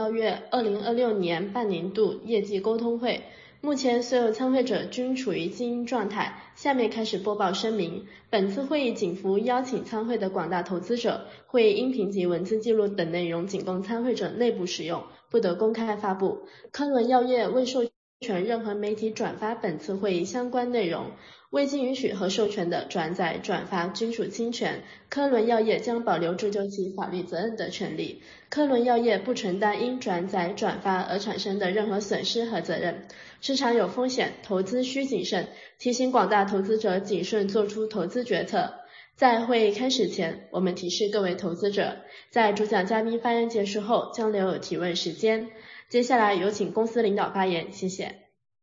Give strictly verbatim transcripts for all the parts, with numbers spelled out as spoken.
药业二零二六年半年度业绩沟通会。目前所有参会者均处于静音状态，下面开始播报声明。本次会议仅服务邀请参会的广大投资者，会议音频及文字记录等内容仅供参会者内部使用，不得公开发布。科伦药业未授权任何媒体转发本次会议相关内容，未经允许和授权的转载、转发均属侵权，科伦药业将保留追究其法律责任的权利。科伦药业不承担因转载、转发而产生的任何损失和责任。市场有风险，投资需谨慎，提醒广大投资者谨慎做出投资决策。在会议开始前，我们提示各位投资者，在主讲嘉宾发言结束后将留有提问时间。接下来有请公司领导发言，谢谢。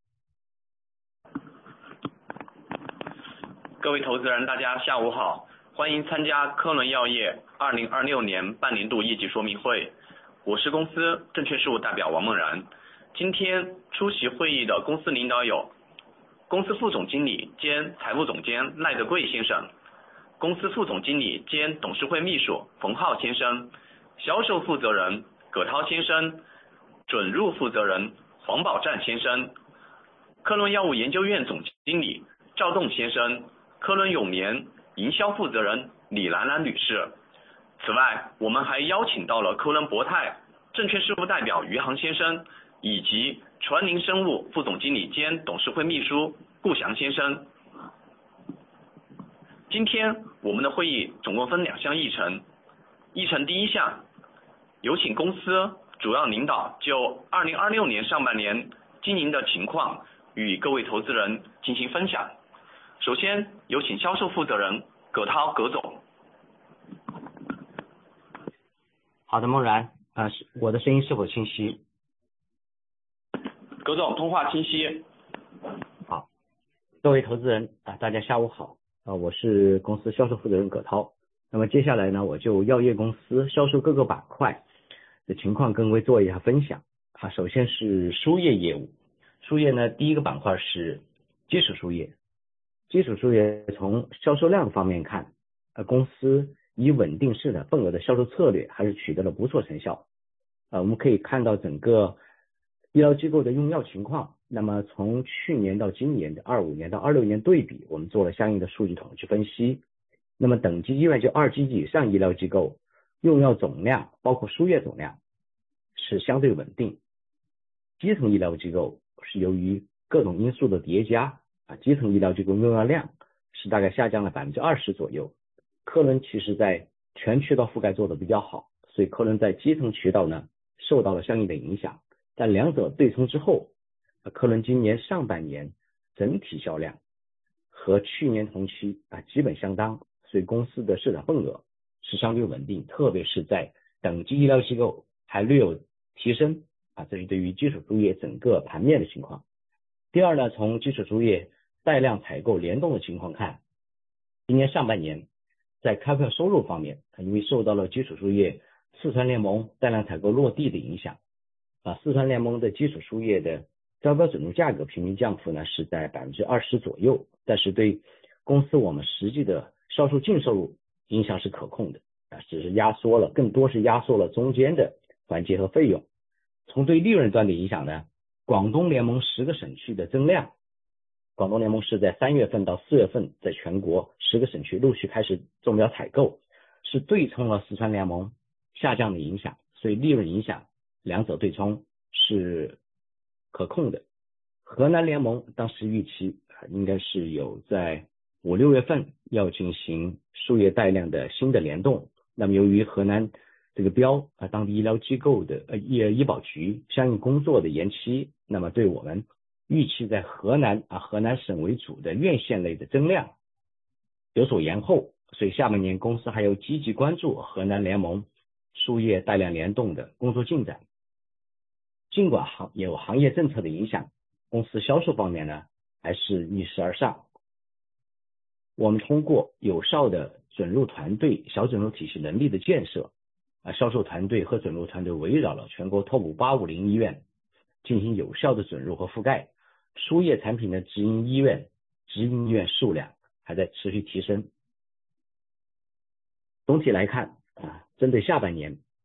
各位投资人，大家下午好，欢迎参加科伦药业二零二六年半年度业绩说明会。我是公司证券事务代表王梦然。今天出席会议的公司领导有公司副总经理兼财务总监赖德贵先生，公司副总经理兼董事会秘书冯浩先生，销售负责人葛涛先生，准入负责人黄宝占先生，科伦药物研究院总经理赵栋先生，科伦永年营销负责人李兰兰女士。此外，我们还邀请到了科伦博泰证券事务代表余杭先生，以及传宁生物副总经理兼董事会秘书顾翔先生。今天我们的会议总共分两项议程，议程第一项，有请公司主要领导就二零二六年上半年经营的情况与各位投资人进行分享。首先有请销售负责人葛涛葛总。 好的，梦然，啊、呃，我的声音是否清晰？ 葛总，通话清晰。 好，各位投资人啊，大家下午好啊，我是公司销售负责人葛涛。那么接下来呢，我就药业公司销售各个板块的情况跟各位做一下分享啊。首先是输液业务，输液呢，第一个板块是基础输液。基础输液从销售量方面看，呃，公司以稳定市场份额的销售策略还是取得了不错成效。呃，我们可以看到整个医疗机构的用药情况，那么从去年到今年的二五年到二六年对比，我们做了相应的数据统计分析。那么等级医院就二级以上医疗机构用药总量，包括输液总量是相对稳定。基层医疗机构是由于各种因素的叠加啊，基层医疗机构用药量是大概下降了百分之二十左右。科伦其实在全渠道覆盖做得比较好，所以科伦在基层渠道呢受到了相应的影响。但两者对冲之后，科伦今年上半年整体销量和去年同期啊基本相当，所以公司的市场份额是相对稳定，特别是在等级医疗机构还略有提升啊，这是对于基础输液整个盘面的情况。第二呢，从基础输液带量采购联动的情况看，今年上半年在开票收入方面，因为受到了基础输液四川联盟带量采购落地的影响啊，四川联盟的基础输液的招标准入价格平均降幅呢是在百分之二十左右，但是对公司我们实际的销售净收入影响是可控的啊，只是压缩了，更多是压缩了中间的环节和费用。从对利润端的影响呢，广东联盟十个省区的增量，广东联盟是在三月份到四月份在全国十个省区陆续开始中标采购，是对冲了四川联盟下降的影响，所以利润影响两者对冲是可控的。河南联盟当时预期应该是有在五六月份要进行输液带量的新的联动，那么由于河南这个标啊当地医疗机构的呃医医保局相应工作的延期，那么对我们预期在河南啊河南省为主的院线类的增量有所延后，所以下半年公司还要积极关注河南联盟输液带量联动的工作进展。尽管行有行业政策的影响，公司销售方面呢还是逆势而上。我们通过有效的准入团队、小准入体系能力的建设啊，销售团队和准入团队围绕了全国 Top 八五零医院进行有效的准入和覆盖，输液产品的直营医院、直营医院数量还在持续提升。总体来看啊，针对下半年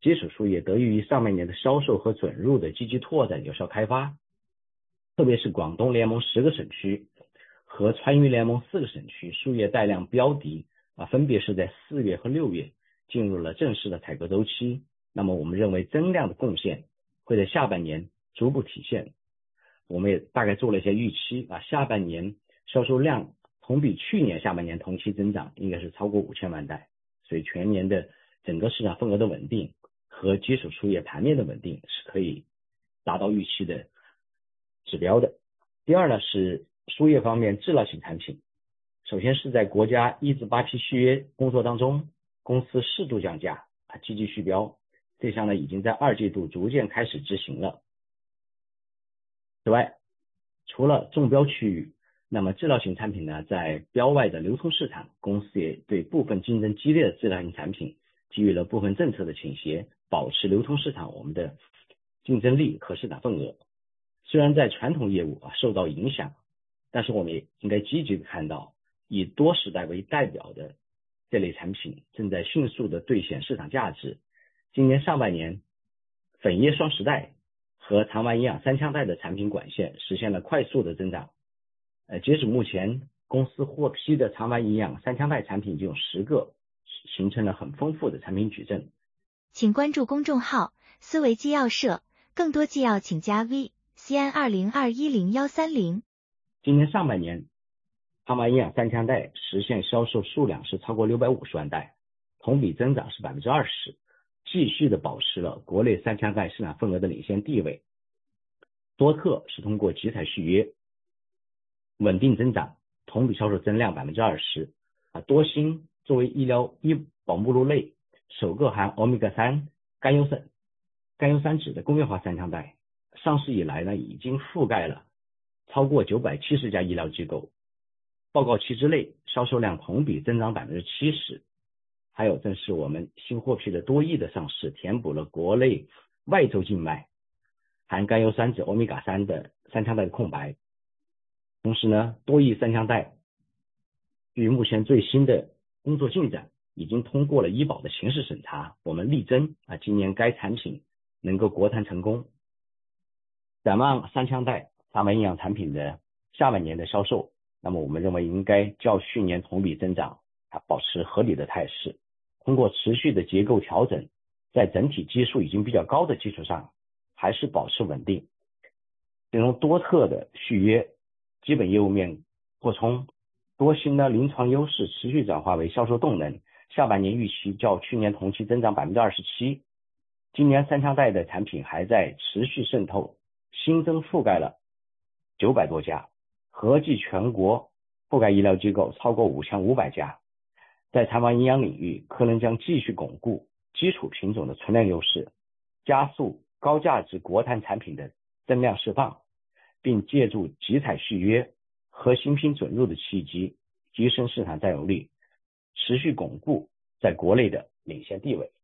基础树叶得益于上半年的销售和准入的积极拓展有效开发，特别是广东联盟十个省区和川渝联盟四个省区树叶带量标的啊，分别是在四月和六月进入了正式的采购周期。那么我们认为增量的贡献会在下半年逐步体现。我们也大概做了一些预期啊，下半年销售量同比去年下半年同期增长应该是超过五千万袋，所以全年的整个市场份额的稳定和基础树叶盘面的稳定是可以达到预期的指标的。第二呢是树叶方面质量型产品，首先是在国家一至八批续约工作当中，公司适度降价啊，积极续标，这项呢已经在二季度逐渐开始执行了。此外，除了中标区域，那么质量型产品呢，在标外的流通市场，公司也对部分竞争激烈的质量型产品给予了部分政策的倾斜，保持流通市场我们的竞争力和市场份额。虽然在传统业务啊受到影响，但是我们也应该积极的看到，以多时代为代表的这类产品正在迅速的兑现市场价值。今年上半年，粉叶双时代和长丸营养三枪带的产品管线实现了快速的增长。呃，截止目前，公司获批的长丸营养三枪带产品已经有十个，形成了很丰富的产品矩阵。 请关注公众号思维纪要社，更多纪要请加 V C N 二零二一零一三零。 今年上半年，长丸营养三枪带实现销售数量是超过六百五十万袋，同比增长是 百分之二十， 继续的保持了国内三枪带市场份额的领先地位。多特是通过集采续约稳定增长，同比销售增量 百分之二十。 啊，多星作为医疗医保目录类首个含欧米伽三甘油酸甘油三酯的工业化三枪带，上市以来呢，已经覆盖了超过九百七十家医疗机构，报告期之内销售量同比增长 百分之七十。 还有正是我们新获批的多益的上市，填补了国内外周静脉含甘油三酯欧米伽三的三枪带的空白。同时呢，多益三枪带据目前最新的工作进展，已经通过了医保的形式审查，我们力争啊，今年该产品能够国产成功。展望三枪带长丸营养产品的下半年的销售，那么我们认为应该较去年同比增长啊保持合理的态势，通过持续的结构调整，在整体基数已经比较高的基础上，还是保持稳定。其中多特的续约基本业务面扩充，多星的临床优势持续转化为销售动能，下半年预期较去年同期增长 百分之二十七。 今年三枪带的产品还在持续渗透，新增覆盖了九百多家，合计全国覆盖医疗机构超过五千五百家。在长丸营养领域，可能将继续巩固基础品种的存量优势，加速高价值国产产品的增量释放，并借助集采续约和新品准入的契机，提升市场占有率，持续巩固在国内的领先地位。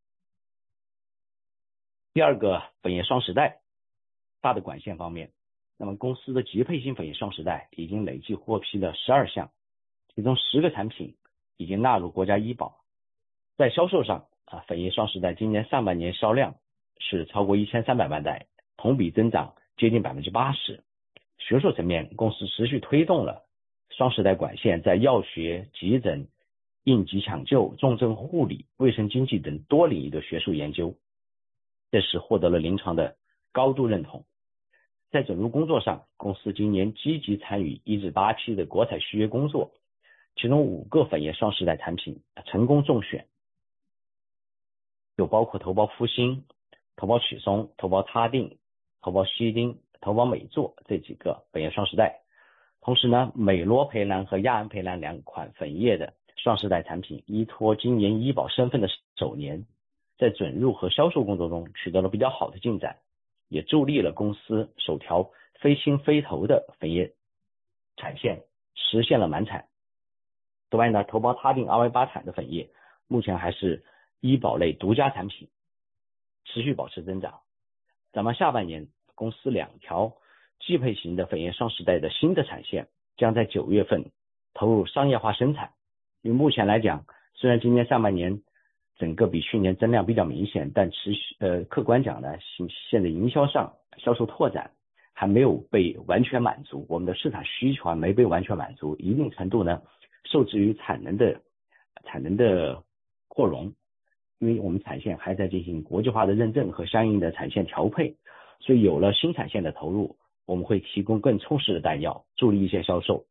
第二个，粉叶双时代大的管线方面，那么公司的级配型粉叶双时代已经累计获批了十二项，其中十个产品已经纳入国家医保。在销售上啊，粉叶双时代今年上半年销量是超过一千三百万袋，同比增长接近 百分之八十。 学术层面，公司持续推动了双时代管线在药学、急诊、应急抢救、重症护理、卫生经济等多领域的学术研究，这时获得了临床的高度认同。在准入工作上，公司今年积极参与一至八批的国采续约工作，其中五个粉叶双时代产品成功中选，就包括头孢呋辛、头孢曲松、头孢他定、头孢西丁、头孢美唑这几个粉叶双时代。同时呢，美罗培兰和亚安培兰两款粉叶的双时代产品依托今年医保身份的首年，在准入和销售工作中取得了比较好的进展，也助力了公司首条非青非头的粉叶产线实现了满产。此外呢，头孢他定 二 八 产的粉叶目前还是医保类独家产品，持续保持增长。咱们下半年，公司两条季配型的粉叶双时代的新的产线将在九月份投入商业化生产。因为目前来讲，虽然今年上半年整个比去年增量比较明显，但持续呃客观讲呢，现在营销上销售拓展还没有被完全满足，我们的市场需求还没被完全满足，一定程度呢受制于产能的产能的扩容，因为我们产线还在进行国际化的认证和相应的产线调配，所以有了新产线的投入，我们会提供更充实的弹药，助力一些销售。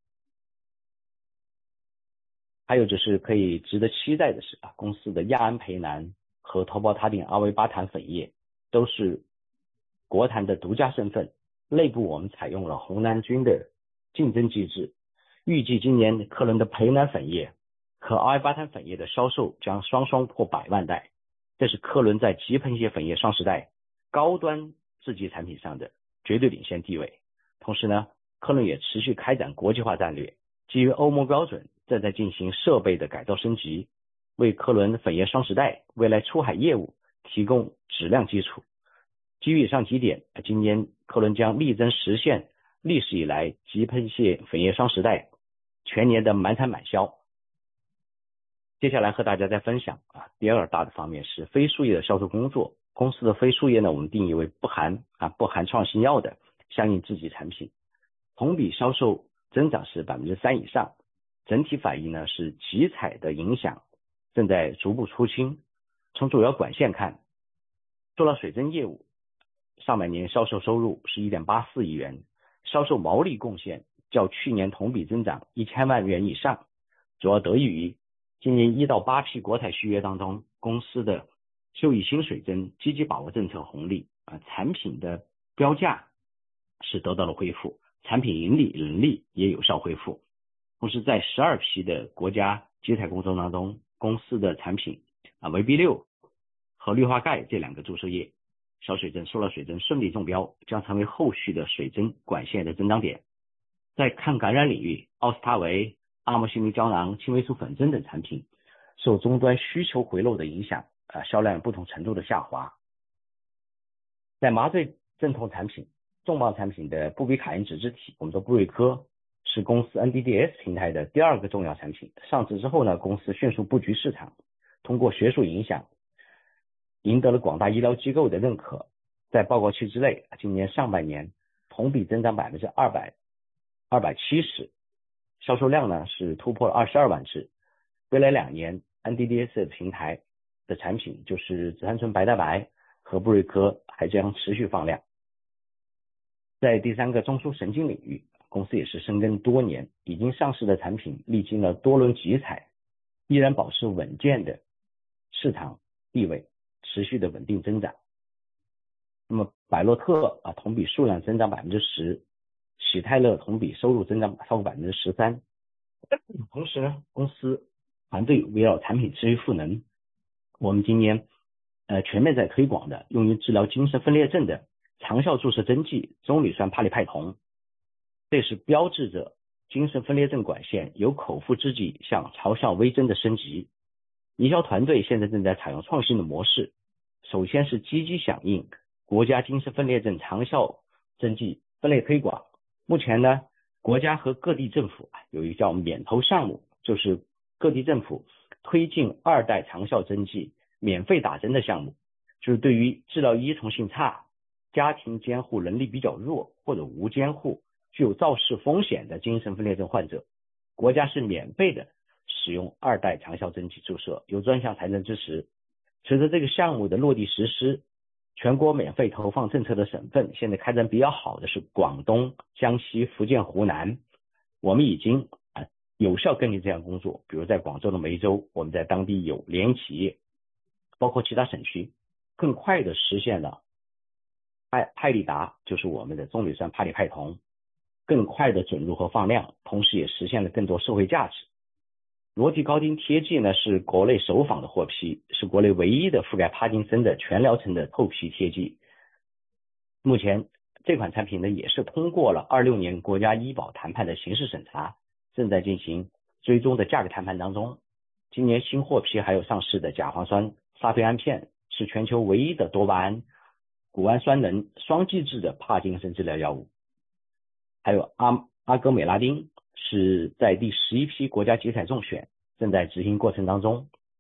还有就是可以值得期待的是啊，公司的亚安培南和头孢他定阿维巴坦粉液都是国坛的独家身份，内部我们采用了红蓝军的竞争机制，预计今年科伦的培南粉液和阿维巴坦粉液的销售将双双破百万袋，这是科伦在极喷泄粉液双时代高端制剂产品上的绝对领先地位。同时呢，科伦也持续开展国际化战略，基于欧盟标准正在进行设备的改造升级，为科伦粉液双时代未来出海业务提供质量基础。基于以上几点，今年科伦将力争实现历史以来极喷泄粉液双时代全年的满产满销。接下来和大家再分享啊，第二大的方面是非输液的销售工作。公司的非输液呢，我们定义为不含啊不含创新药的相应制剂产品，同比销售增长是百分之三以上。整体反应呢是集采的影响正在逐步出清。从主要管线看，塑料水针业务上半年销售收入是 一点八四亿元，销售毛利贡献较去年同比增长一千万元以上，主要得益于今年一到八批国泰续约当中，公司的秀益新水针积极把握政策红利啊，产品的标价是得到了恢复，产品盈利能力也有效恢复。同时在十二批的国家集采工作当中，公司的产品啊 V B 六 和氯化钙这两个注射液小水针、塑料水针顺利中标，将成为后续的水针管线的增长点。在抗感染领域，奥司他韦、阿莫西林胶囊、青霉素粉针等产品受终端需求回落的影响啊，销量不同程度的下滑。在麻醉镇痛产品、重磅产品的布比卡因脂质体，我们说布瑞科是公司 N D D S 平台的第二个重要产品。上市之后呢，公司迅速布局市场，通过学术影响赢得了广大医疗机构的认可。在报告期之内，今年上半年同比增长百分之二百二百七十，销售量呢是突破了二十二万支。未来两年 N D D S 平台的产品就是紫杉醇白蛋白和布瑞科还将持续放量。在第三个中枢神经领域，公司也是深耕多年，已经上市的产品历经了多轮集采，依然保持稳健的市场地位，持续的稳定增长。那么百洛特啊，同比数量增长百分之十，喜泰勒同比收入增长超过百分之十三。同时呢，公司团队围绕产品持续赋能，我们今年呃全面在推广的用于治疗精神分裂症的长效注射针剂棕榈酸帕利派酮，这是标志着精神分裂症管线由口服制剂向朝向微针的升级。营销团队现在正在采用创新的模式，首先是积极响应国家精神分裂症长效针剂分类推广。目前呢，国家和各地政府有一个叫免投项目，就是各地政府推进二代长效针剂免费打针的项目，就是对于治疗依从性差、家庭监护能力比较弱或者无监护、具有肇事风险的精神分裂症患者，国家是免费的使用二代长效针剂注射，有专项财政支持。随着这个项目的落地实施，全国免费投放政策的省份现在开展比较好的是广东、江西、福建、湖南。我们已经啊有效跟进这项工作，比如在广州的梅州，我们在当地有联营企业，包括其他省区，更快的实现了派派利达，就是我们的棕榈酸帕利派酮更快的准入和放量，同时也实现了更多社会价值。罗迪高丁贴剂呢是国内首仿的获批，是国内唯一的覆盖帕金森的全疗程的透皮贴剂。目前这款产品呢也是通过了二六年国家医保谈判的形式审查，正在进行最终的价格谈判当中。今年新获批还有上市的甲磺酸沙非胺片，是全球唯一的多巴胺谷氨酸能双基质的帕金森治疗药物。还有阿阿戈美拉丁是在第十一批国家集采中选，正在执行过程当中。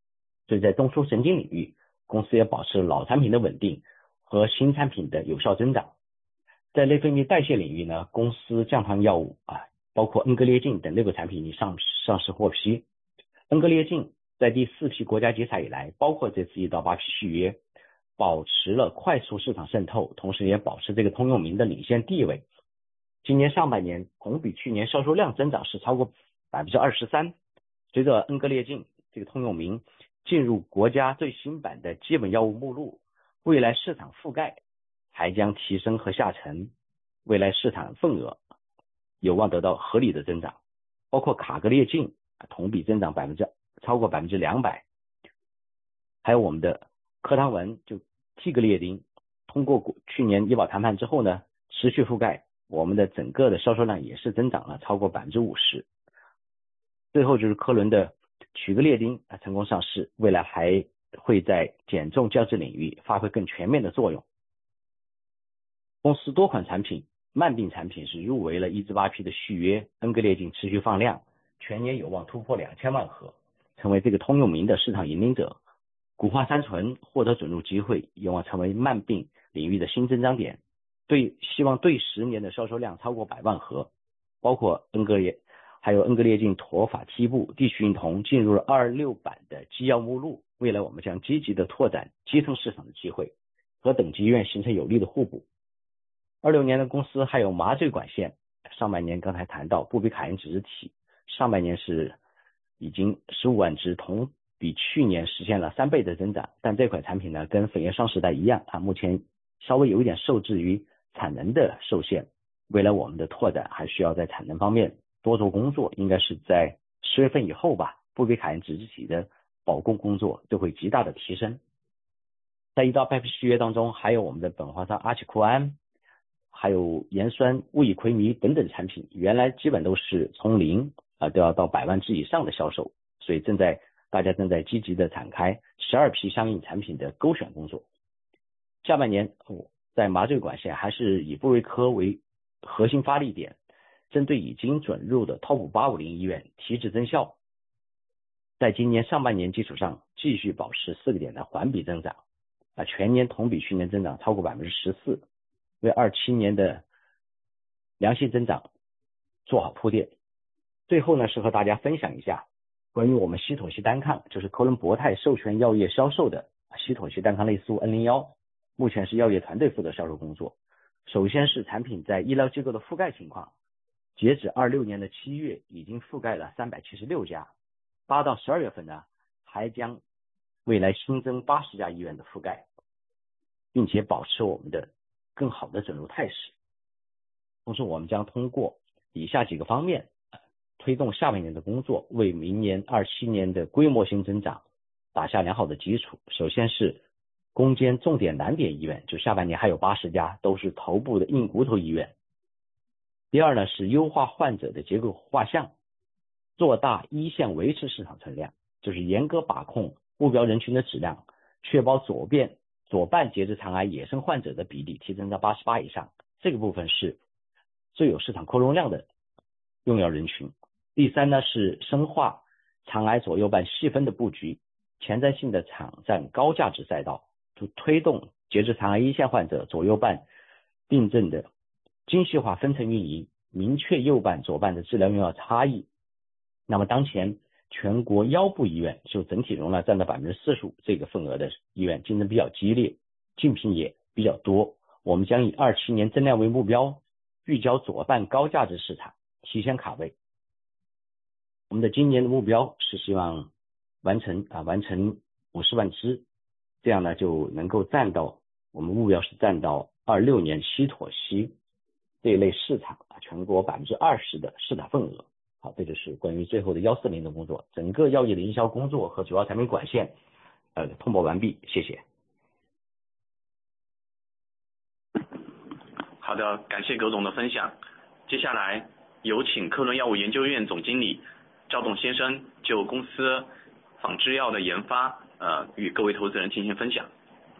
所以在中枢神经领域，公司也保持老产品的稳定和新产品的有效增长。在内分泌代谢领域呢，公司降糖药物啊，包括恩格列净等六个产品已上上市获批。恩格列净在第四批国家集采以来，包括这次一到八批续约，保持了快速市场渗透，同时也保持这个通用名的领先地位。今年上半年同比去年销售量增长是超过 百分之二十三。 随着恩格列净这个通用名进入国家最新版的基本药物目录，未来市场覆盖还将提升和下沉，未来市场份额有望得到合理的增长。包括卡格列净同比增长百分之超过百分之两百，还有我们的科汤文就替格列丁，通过去年医保谈判之后呢，持续覆盖，我们的整个的销售量也是增长了超过百分之五十。最后就是科伦的曲格列丁啊成功上市，未来还会在减重降脂领域发挥更全面的作用。公司多款产品慢病产品是入围了一至八批的续约，恩格列净持续放量，全年有望突破两千万盒，成为这个通用名的市场引领者。谷花三醇获得准入机会，有望成为慢病领域的新增长点，对希望对十年的销售量超过百万盒。包括恩格列还有恩格列净妥法替布地区孕酮进入了二十六版的基药目录，未来我们将积极的拓展基层市场的机会，和等级医院形成有力的互补。二六年的公司还有麻醉管线，上半年刚才谈到布比卡因脂质体，上半年是已经十五万只，同比去年实现了三倍的增长。但这款产品呢，跟粉叶双时代一样啊，目前稍微有一点受制于产能的受限，未来我们的拓展还需要在产能方面多做工作，应该是在十月份以后吧，布比卡因脂质体的保供工作就会极大的提升。在一到八批续约当中，还有我们的苯华沙阿奇库胺，还有盐酸戊乙奎醚等等产品，原来基本都是从零啊都要到百万只以上的销售，所以正在大家正在积极的展开十二批相应产品的勾选工作。下半年在麻醉管线还是以布瑞科为核心发力点，针对已经准入的 Top 八五零医院提质增效，在今年上半年基础上继续保持四个点的环比增长啊，全年同比去年增长超过 百分之十四， 为二七年的良性增长做好铺垫。最后呢，是和大家分享一下关于我们西妥昔单抗，就是科伦博泰授权药业销售的西妥昔单抗类素 N 零一， 目前是药业团队负责销售工作。首先是产品在医疗机构的覆盖情况，截止二六年的七月已经覆盖了三百七十六家，八到十二月份呢还将未来新增八十家医院的覆盖，并且保持我们的更好的准入态势。同时我们将通过以下几个方面推动下半年的工作，为明年二七年的规模性增长打下良好的基础。首先是攻坚重点难点医院，就下半年还有八十家都是头部的硬骨头医院。第二呢是优化患者的结构画像，做大一线维持市场存量，就是严格把控目标人群的质量，确保左边左半结直肠癌野生患者的比例提升到八十八以上，这个部分是最有市场扩容量的用药人群。第三呢是深化肠癌左右半细分的布局，前瞻性的场站高价值赛道，就推动结直肠癌一线患者左右半病症的精细化分层运营，明确右半左半的治疗用药差异。那么当前全国腰部医院就整体容量占到 百分之四十五 这个份额的医院竞争比较激烈，竞品也比较多，我们将以二七年增量为目标，聚焦左半高价值市场，提前卡位。我们的今年的目标是希望完成啊完成五十万只，这样呢就能够占到，我们目标是占到二六年西妥昔这一类市场啊全国 百分之二十 的市场份额。好，这就是关于最后的一四零的工作，整个药业的营销工作和主要产品管线呃通报完毕，谢谢。 好的，感谢葛总的分享。接下来有请科伦药物研究院总经理赵栋先生就公司仿制药的研发呃与各位投资人进行分享。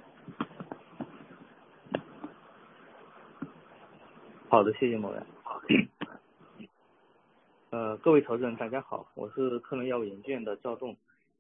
好的，谢谢某人。呃，各位投资人大家好，我是科伦药物研究院的赵栋，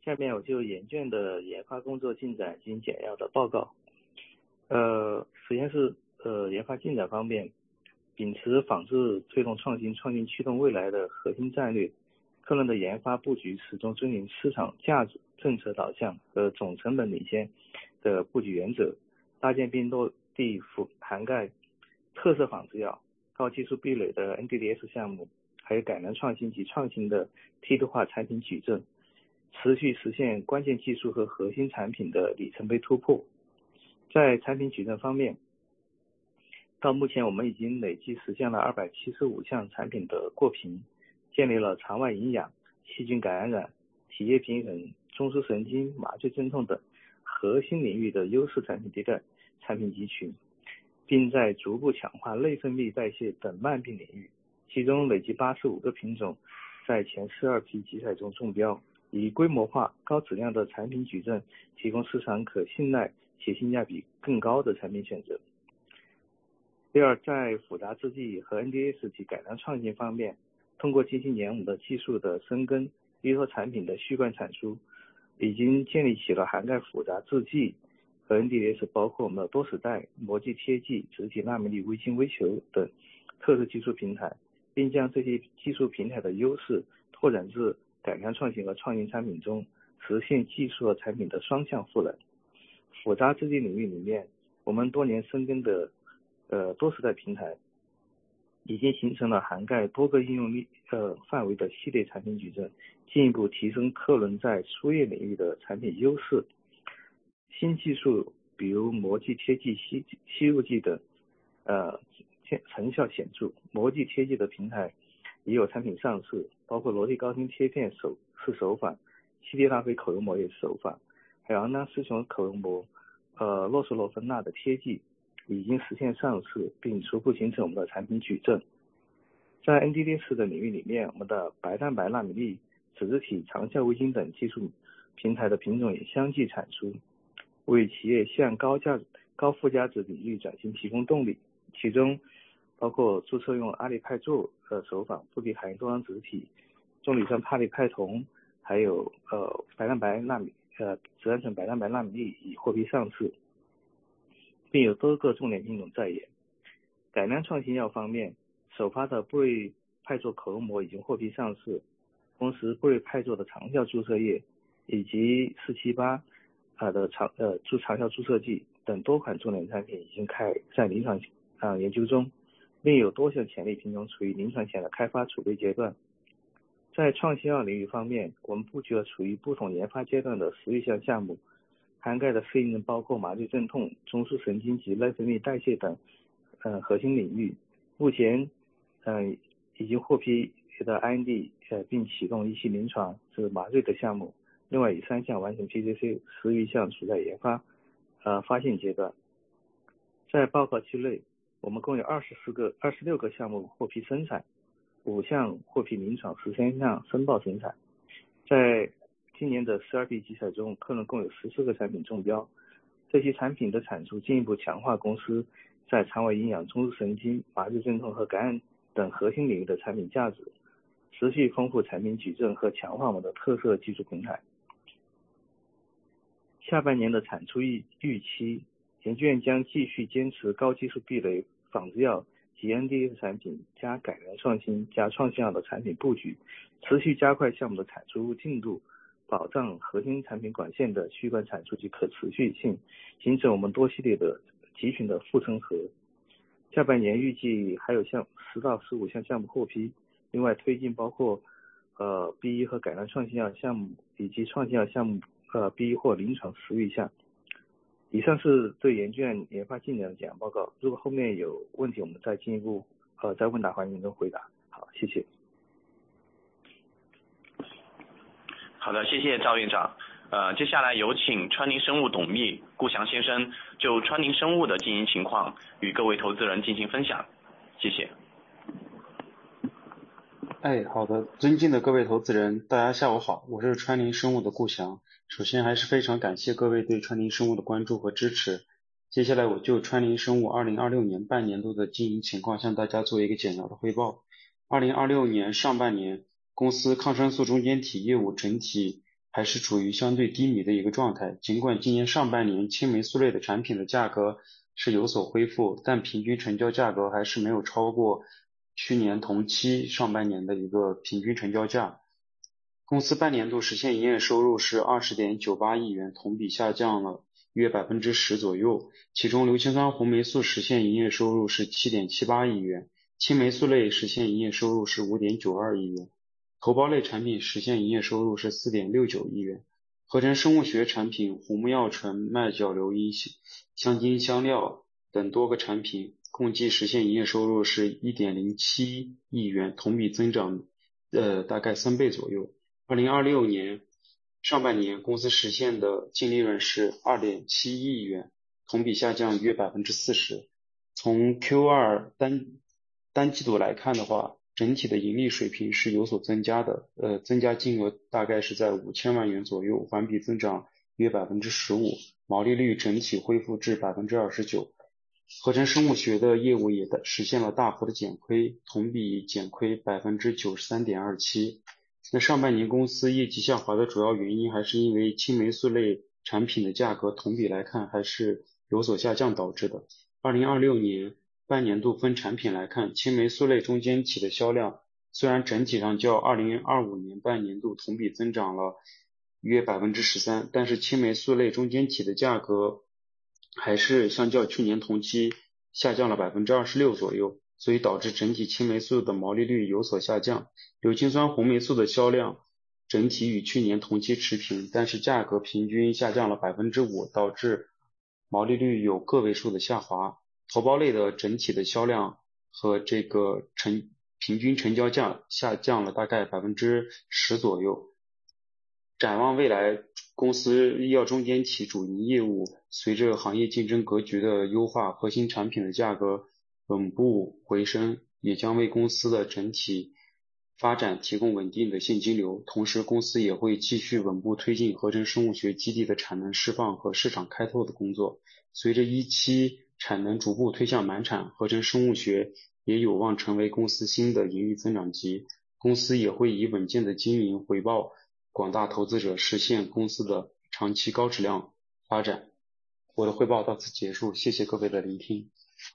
下面我就研卷的研发工作进展进行简要的报告。呃，首先是呃研发进展方面，秉持仿制推动创新、创新驱动未来的核心战略，科伦的研发布局始终遵循市场价值、政策导向和总成本领先的布局原则，搭建并落地覆涵盖特色仿制药、高技术壁垒的 N D D S 项目，还有改良创新及创新的梯度化产品矩阵，持续实现关键技术和核心产品的里程碑突破。在产品矩阵方面，到目前我们已经累计实现了二百七十五项产品的过评，建立了肠外营养、细菌感染、体液平衡、中枢神经、麻醉镇痛等核心领域的优势产品迭代产品集群，并在逐步强化内分泌代谢等慢病领域，其中累计八十五个品种在前十二批集采中中标，以规模化、高质量的产品矩阵提供市场可信赖且性价比更高的产品选择。第二，在复杂制剂和 N D S 及改良创新方面，通过近些年我们的技术的深耕，依托产品的续贯产出，已经建立起了涵盖复杂制剂和 N D D S 包括我们的多时代、膜剂贴剂、植体纳米粒微晶微球等特色技术平台，并将这些技术平台的优势拓展至改良创新和创新产品中，实现技术和产品的双向赋能。复杂制剂领域里面，我们多年深耕的呃多时代平台已经形成了涵盖多个应用力呃范围的系列产品矩阵，进一步提升科伦在输液领域的产品优势。新技术比如膜剂贴剂、吸吸入剂等呃成效显著，膜剂贴剂的平台也有产品上市，包括罗替高清贴片手是首款，西地拉非口油膜也是首款，还有昂当丝琼口油膜、呃洛索洛芬钠的贴剂已经实现上市，并逐步形成我们的产品矩阵。在 N D D S 的领域里面，我们的白蛋白纳米粒、脂质体长效微晶等技术平台的品种也相继产出，为企业向高价高附加值领域转型提供动力。其中包括注册用阿利派唑的首仿布地含多糖脂体、重磷酸帕利派酮，还有呃白蛋白纳米呃脂氨醇白蛋白纳米粒已获批上市，并有多个重点品种在研。改良创新药方面，首发的布瑞派唑口油膜已经获批上市，同时布瑞派唑的长效注射液以及四七八啊的长呃注长效注射剂等多款重点产品已经开在临床啊研究中，另有多项潜力品种处于临床前的开发储备阶段。在创新药领域方面，我们布局了处于不同研发阶段的十余项项目，涵盖的适应症包括麻醉镇痛、中枢神经及内分泌代谢等呃核心领域。目前嗯、呃、已经获批的 I N D 呃并启动一期临床是麻醉的项目，另外以三项完成 P C C， 十余项处在研发呃发现阶段。在报告期内，我们共有二十四个、二十六个项目获批生产，五项获批临床，十三项申报生产。在今年的十二批集采中，科伦共有十四个产品中标。这些产品的产出进一步强化公司在肠胃营养、中枢神经、麻醉镇痛和感染等核心领域的产品价值，持续丰富产品矩阵和强化我们的特色技术平台。下半年的产出预预期，研究院将继续坚持高技术壁垒仿制药及 N D S 产品加改良创新加创新药的产品布局，持续加快项目的产出进度，保障核心产品管线的续贯产出及可持续性，形成我们多系列的集群的护城河。下半年预计还有项十到十五项项目获批，另外推进包括呃 B 一 和改良创新药项目以及创新药项目呃 B 一 或临床十余项。以上是对研究院研发进展的简要报告，如果后面有问题，我们再进一步呃在问答环节中回答。好，谢谢。 好的，谢谢赵院长。呃，接下来有请川宁生物董秘顾翔先生就川宁生物的经营情况与各位投资人进行分享，谢谢。 哎，好的，尊敬的各位投资人，大家下午好，我是川宁生物的顾翔。首先还是非常感谢各位对川宁生物的关注和支持。接下来我就川宁生物二零二六年半年度的经营情况向大家做一个简要的汇报。二零二六年上半年，公司抗生素中间体业务整体还是处于相对低迷的一个状态。尽管今年上半年青霉素类的产品的价格是有所恢复，但平均成交价格还是没有超过去年同期上半年的一个平均成交价。公司半年度实现营业收入是 二十点九八亿元，同比下降了约 百分之十 左右。其中硫氰酸红霉素实现营业收入是 七点七八亿元，青霉素类实现营业收入是 五点九二亿元，头孢类产品实现营业收入是 四点六九亿元。合成生物学产品红木药醇、麦角硫因、香精香料等多个产品共计实现营业收入是 一点零七亿元，同比增长呃大概三倍左右。二零二六年上半年公司实现的净利润是 二点七亿元，同比下降约 百分之四十。从 Q 二 单单季度来看的话，整体的盈利水平是有所增加的，呃，增加金额大概是在五千万元左右，环比增长约 百分之十五， 毛利率整体恢复至 百分之二十九。合成生物学的业务也实现了大幅的减亏，同比减亏 百分之九十三点二七。那上半年公司业绩下滑的主要原因还是因为青霉素类产品的价格同比来看还是有所下降导致的。二零二六年半年度分产品来看，青霉素类中间体的销量虽然整体上较二零二五年半年度同比增长了约 百分之十三， 但是青霉素类中间体的价格还是相较去年同期下降了 百分之二十六 左右，所以导致整体青霉素的毛利率有所下降。硫氰酸红霉素的销量整体与去年同期持平，但是价格平均下降了 百分之五， 导致毛利率有个位数的下滑。头孢类的整体的销量和这个成平均成交价下降了大概 百分之十 左右。展望未来，公司医药中间体主营业务随着行业竞争格局的优化，核心产品的价格稳步回升，也将为公司的整体发展提供稳定的现金流。同时公司也会继续稳步推进合成生物学基地的产能释放和市场开拓的工作。随着一期产能逐步推向满产，合成生物学也有望成为公司新的盈利增长极。公司也会以稳健的经营回报广大投资者，实现公司的长期高质量发展。我的汇报到此结束，谢谢各位的聆听。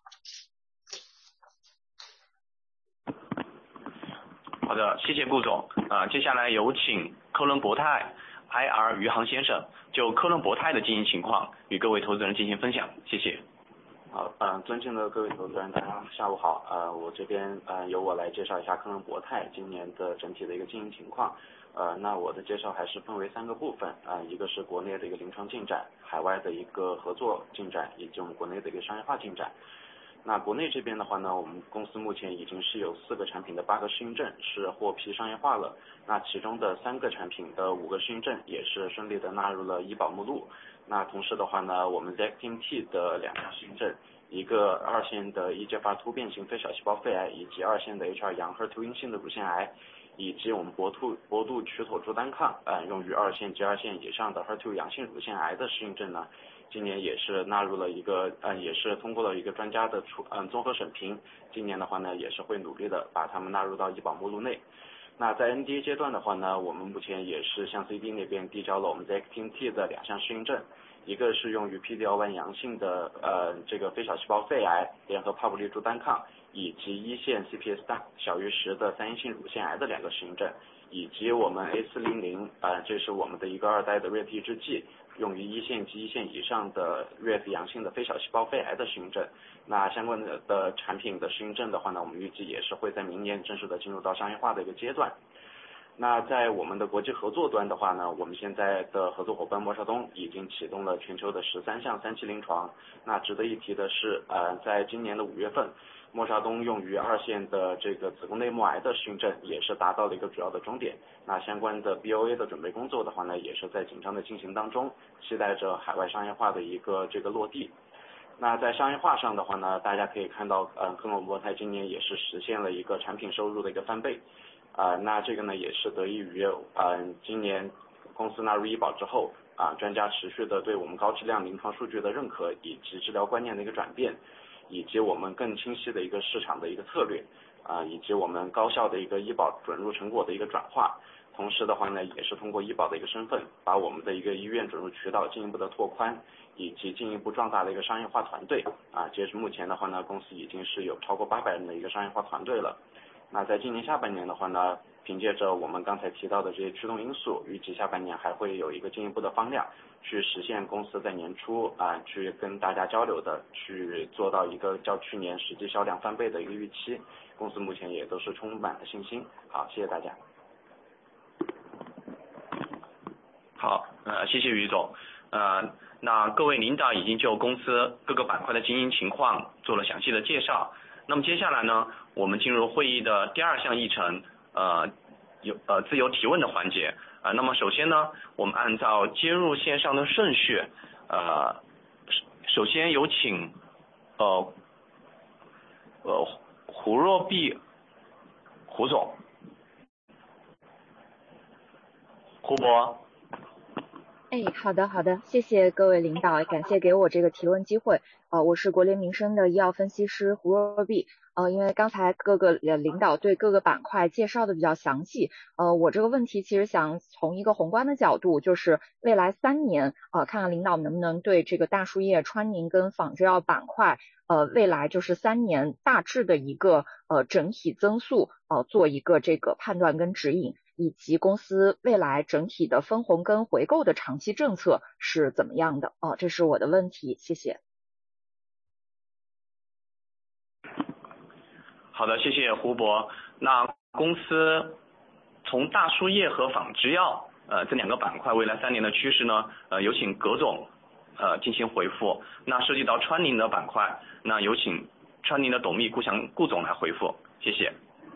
好的，谢谢顾总。呃，接下来有请科伦博泰 I R 余杭先生就科伦博泰的经营情况与各位投资人进行分享，谢谢。 好，嗯、呃，尊敬的各位投资人，大家下午好。呃，我这边呃由我来介绍一下科伦博泰今年的整体的一个经营情况。呃，那我的介绍还是分为三个部分啊、呃，一个是国内的一个临床进展，海外的一个合作进展，以及我们国内的一个商业化进展。那国内这边的话呢，我们公司目前已经是有四个产品的八个适应症是获批商业化了，那其中的三个产品的五个适应症也是顺利的纳入了医保目录。那同时的话呢，我们 Zactin T 的两项适应症，一个二线的 E G F R 突变型非小细胞肺癌，以及二线的 H 二 阳 H E R 二 阴性的乳腺癌，以及我们博兔博度曲妥珠单抗，呃，用于二线及二线以上的 H E R 二 阳性乳腺癌的适应症呢，今年也是纳入了一个呃，也是通过了一个专家的出嗯综合审评，今年的话呢，也是会努力的把它们纳入到医保目录内。那在 N D A 阶段的话呢，我们目前也是向 C D 那边递交了我们 Zactin T 的两项适应症，一个是用于 P D L 一 阳性的呃这个非小细胞肺癌联合帕布利珠单抗，以及一线 C P S 大小于十的三阴性乳腺癌的两个适应症，以及我们 A 四零零 呃这是我们的一个二代的 R A F 抑制剂，用于一线及一线以上的 R A F 阳性的非小细胞肺癌的适应症。那相关的的产品的适应症的话呢，我们预计也是会在明年正式的进入到商业化的一个阶段。那在我们的国际合作端的话呢，我们现在的合作伙伴默沙东已经启动了全球的十三项三期临床。那值得一提的是，呃，在今年的五月份，默沙东用于二线的这个子宫内膜癌的适应症也是达到了一个主要的终点。那相关的 B O A 的准备工作的话呢，也是在紧张的进行当中，期待着海外商业化的一个这个落地。那在商业化上的话呢，大家可以看到，呃，科伦博泰今年也是实现了一个产品收入的一个翻倍。呃，那这个呢也是得益于呃今年公司纳入医保之后啊、呃，专家持续的对我们高质量临床数据的认可，以及治疗观念的一个转变，以及我们更清晰的一个市场的一个策略啊、呃，以及我们高效的一个医保准入成果的一个转化， 同时的话呢，也是通过医保的一个身份，把我们的一个医院准入渠道进一步的拓宽，以及进一步壮大的一个商业化团队啊。截至目前的话呢，公司已经是有超过八百人的一个商业化团队了。那在今年下半年的话呢，凭借着我们刚才提到的这些驱动因素，预计下半年还会有一个进一步的放量，去实现公司在年初啊去跟大家交流的，去做到一个较去年实际销量翻倍的一个预期。公司目前也都是充满了信心。好，谢谢大家。 好，呃，谢谢于总。呃，那各位领导已经就公司各个板块的经营情况做了详细的介绍。那么接下来呢，我们进入会议的第二项议程，呃，有呃自由提问的环节。啊、呃，那么首先呢，我们按照接入线上的顺序，呃，首先有请呃呃胡若碧胡总，胡博。 哎，好的好的，谢谢各位领导，感谢给我这个提问机会。呃，我是国联民生的医药分析师胡若碧。呃，因为刚才各个领导对各个板块介绍的比较详细，呃，我这个问题其实想从一个宏观的角度，就是未来三年，呃，看看领导能不能对这个大输液、川宁跟仿制药板块，呃，未来就是三年大致的一个呃整体增速，呃，做一个这个判断跟指引。以及公司未来整体的分红跟回购的长期政策是怎么样的？哦，这是我的问题，谢谢。 好的，谢谢胡博。那公司从大输液和仿制药呃这两个板块未来三年的趋势呢，呃有请葛总呃进行回复。那涉及到川宁的板块，那有请川宁的董秘顾祥顾总来回复，谢谢。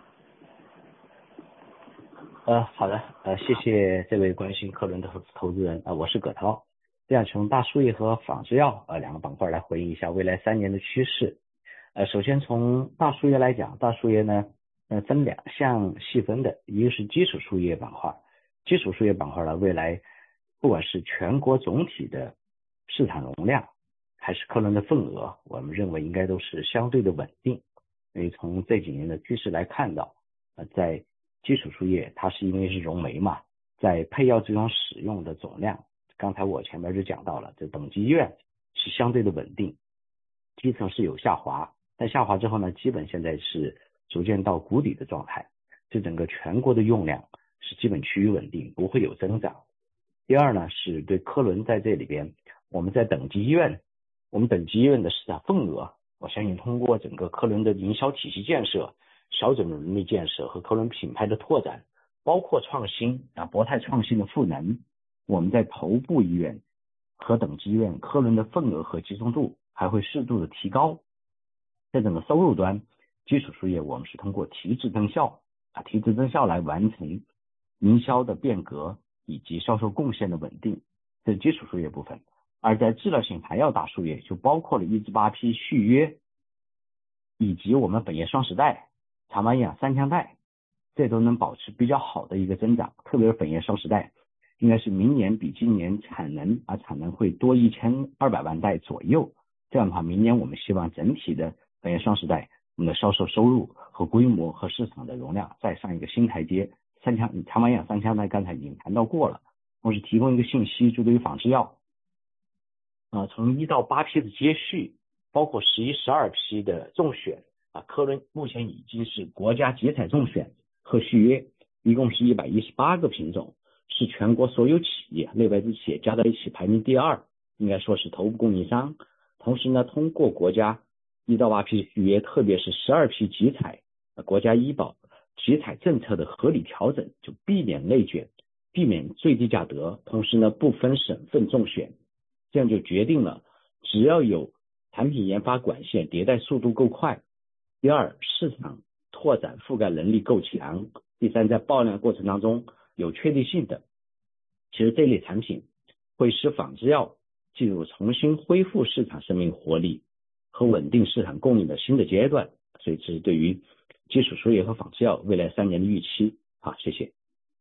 呃，好的，呃，谢谢这位关心科伦的投投资人啊、呃，我是葛涛。这样从大输液和仿制药呃两个板块来回应一下未来三年的趋势。呃，首先从大输液来讲，大输液呢，呃，分两项细分的，一个是基础输液板块，基础输液板块呢，未来不管是全国总体的市场容量，还是科伦的份额，我们认为应该都是相对的稳定。因为从这几年的趋势来看到，呃，在基础输液它是因为是溶酶嘛，在配药这种使用的总量，刚才我前面就讲到了，这等级医院是相对的稳定，基层是有下滑，但下滑之后呢，基本现在是逐渐到谷底的状态，这整个全国的用量是基本趋于稳定，不会有增长。第二呢，是对科伦在这里边，我们在等级医院，我们等级医院的市场份额，我相信通过整个科伦的营销体系建设、小诊能力建设和科伦品牌的拓展，包括创新啊，博泰创新的赋能，我们在头部医院和等级医院科伦的份额和集中度还会适度的提高。在整个收入端，基础输液我们是通过提质增效啊，提质增效来完成营销的变革以及销售贡献的稳定，这是基础输液部分。而在治疗性还药大输液，就包括了一至八批续约，以及我们本业双时代、长板养三枪带，这都能保持比较好的一个增长。特别是本业双时代，应该是明年比今年产能啊产能会多一千二百万袋左右。这样的话，明年我们希望整体的本业双时代，我们的销售收入和规模和市场的容量再上一个新台阶。三枪长板养三枪带刚才已经谈到过了，同时提供一个信息，就对于仿制药。啊、呃，从一到八批的接续，包括十一、十二批的中选啊，科伦目前已经是国家集采中选和续约，一共是一百一十八个品种，是全国所有企业类外资企业加在一起排名第二，应该说是头部供应商。同时呢，通过国家一到八批续约，特别是十二批集采，呃、国家医保集采政策的合理调整，就避免内卷，避免最低价得，同时呢不分省份中选。这样就决定了，只要有产品研发管线迭代速度够快，第二，市场拓展覆盖能力够强，第三，在爆量过程当中有确定性的，其实这类产品会使仿制药进入重新恢复市场生命活力和稳定市场供应的新的阶段。所以这是对于基础输液和仿制药未来三年的预期。好，谢谢。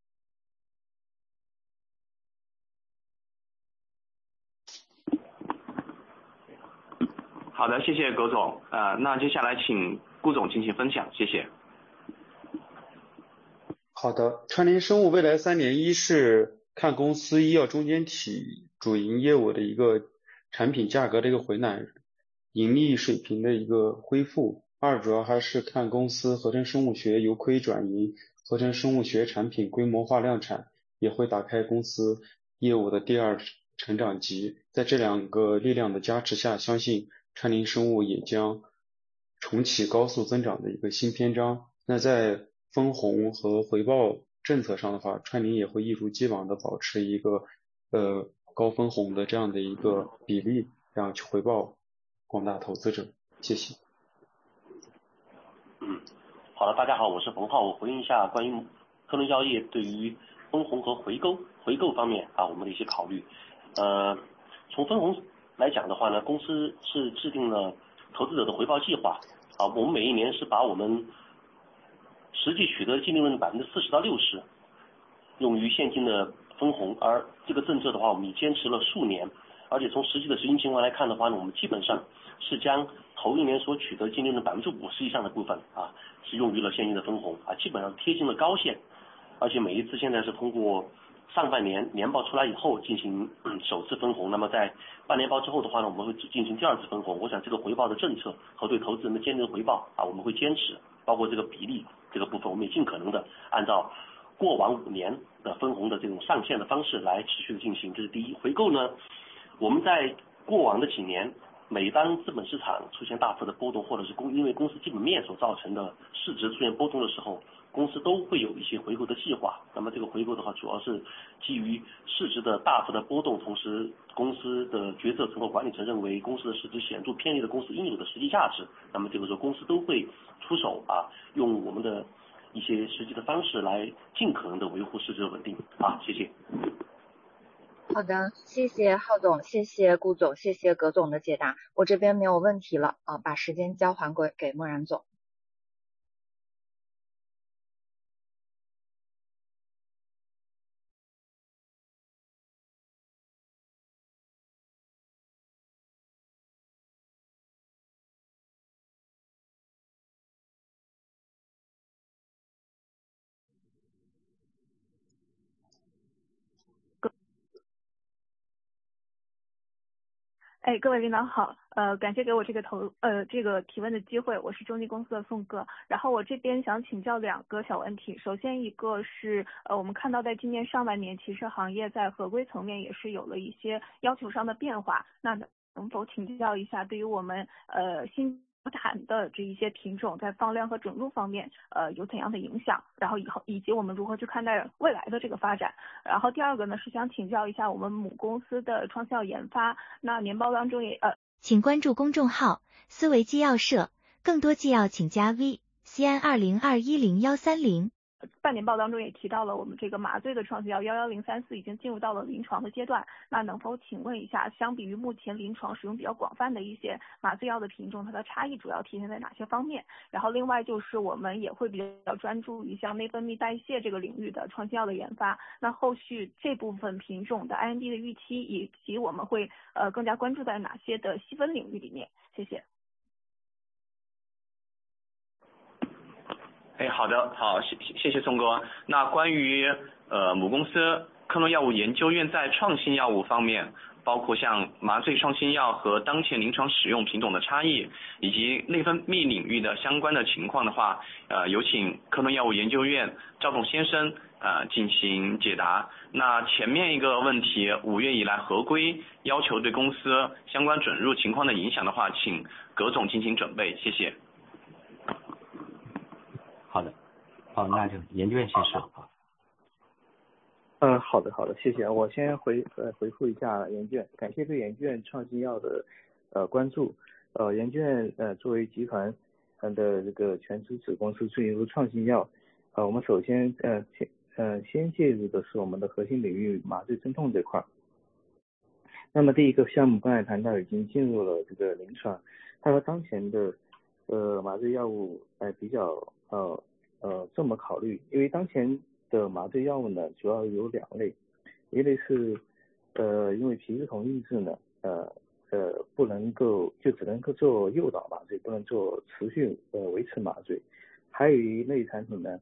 好的，谢谢葛总。呃，那接下来请顾总进行分享，谢谢。 好的，川林生物未来三年，一是看公司医药中间体主营业务的一个产品价格的一个回暖，盈利水平的一个恢复；二主要还是看公司合成生物学由亏转盈，合成生物学产品规模化量产，也会打开公司业务的第二成长极。在这两个力量的加持下，相信川林生物也将重启高速增长的一个新篇章。那在分红和回报政策上的话，川林也会一如既往的保持一个呃高分红的这样的一个比例，这样去回报广大投资者。谢谢。 嗯，好的，大家好，我是冯浩，我回应一下关于科伦药业对于分红和回购回购方面啊我们的一些考虑。呃，从分红来讲的话呢，公司是制定了投资者的回报计划啊，我们每一年是把我们实际取得净利润的百分之四十到六十用于现金的分红，而这个政策的话，我们已坚持了数年，而且从实际的执行情况来看的话呢，我们基本上是将头一年所取得净利润百分之五十以上的部分啊，是用于了现金的分红啊，基本上贴近了高线，而且每一次现在是通过上半年年报出来以后进行、嗯、首次分红，那么在半年报之后的话呢，我们会进行第二次分红。我想这个回报的政策和对投资人的坚定回报啊，我们会坚持，包括这个比例这个部分，我们也尽可能的按照过往五年的分红的这种上限的方式来持续的进行，这是第一。回购呢，我们在过往的几年，每当资本市场出现大幅的波动，或者是公因为公司基本面所造成的市值出现波动的时候，公司都会有一些回购的计划。那么这个回购的话，主要是基于市值的大幅的波动，同时公司的决策层和管理层认为公司的市值显著偏离了公司应有的实际价值，那么这个时候公司都会出手啊，用我们的一些实际的方式来尽可能的维护市值的稳定啊，谢谢。 好的，谢谢浩总，谢谢顾总，谢谢葛总的解答，我这边没有问题了啊，把时间交还给给孟然总。 哎，各位领导好，呃，感谢给我这个投呃这个提问的机会，我是中金公司的宋哥，然后我这边想请教两个小问题，首先一个是呃我们看到在今年上半年，其实行业在合规层面也是有了一些要求上的变化，那能否请教一下，对于我们呃新产的这一些品种在放量和准入方面呃有怎样的影响，然后以后以及我们如何去看待未来的这个发展。然后第二个呢是想请教一下我们母公司的创效研发，那年报当中也呃请关注公众号思维纪要社，更多纪要请加 V C N 二零二一零幺三零。 半年报当中也提到了我们这个麻醉的创新药一一零三四已经进入到了临床的阶段，那能否请问一下，相比于目前临床使用比较广泛的一些麻醉药的品种，它的差异主要体现在哪些方面？然后另外就是我们也会比较专注于像内分泌代谢这个领域的创新药的研发，那后续这部分品种的 I N D 的预期以及我们会呃更加关注在哪些的细分领域里面？谢谢。 哎，好的，好，谢谢谢宋哥。那关于呃母公司科伦药物研究院在创新药物方面，包括像麻醉创新药和当前临床使用品种的差异，以及内分泌领域的相关的情况的话，呃，有请科伦药物研究院赵总先生呃进行解答。那前面一个问题，五月以来合规要求对公司相关准入情况的影响的话，请葛总进行准备，谢谢。 好的，好，那就研究院先说啊。 嗯，好的，好的，谢谢。我先回呃回复一下研究院，感谢对研究院创新药的呃关注。呃，研究院呃作为集团呃的这个全资子公司进入创新药，呃，我们首先呃先呃先介入的是我们的核心领域麻醉镇痛这块。那么第一个项目刚才谈到已经进入了这个临床，它和当前的呃麻醉药物呃比较呃呃这么考虑，因为当前的麻醉药物呢主要有两类，一类是呃因为皮质酮抑制呢呃呃不能够就只能够做诱导麻醉，不能做持续呃维持麻醉，还有一类产品呢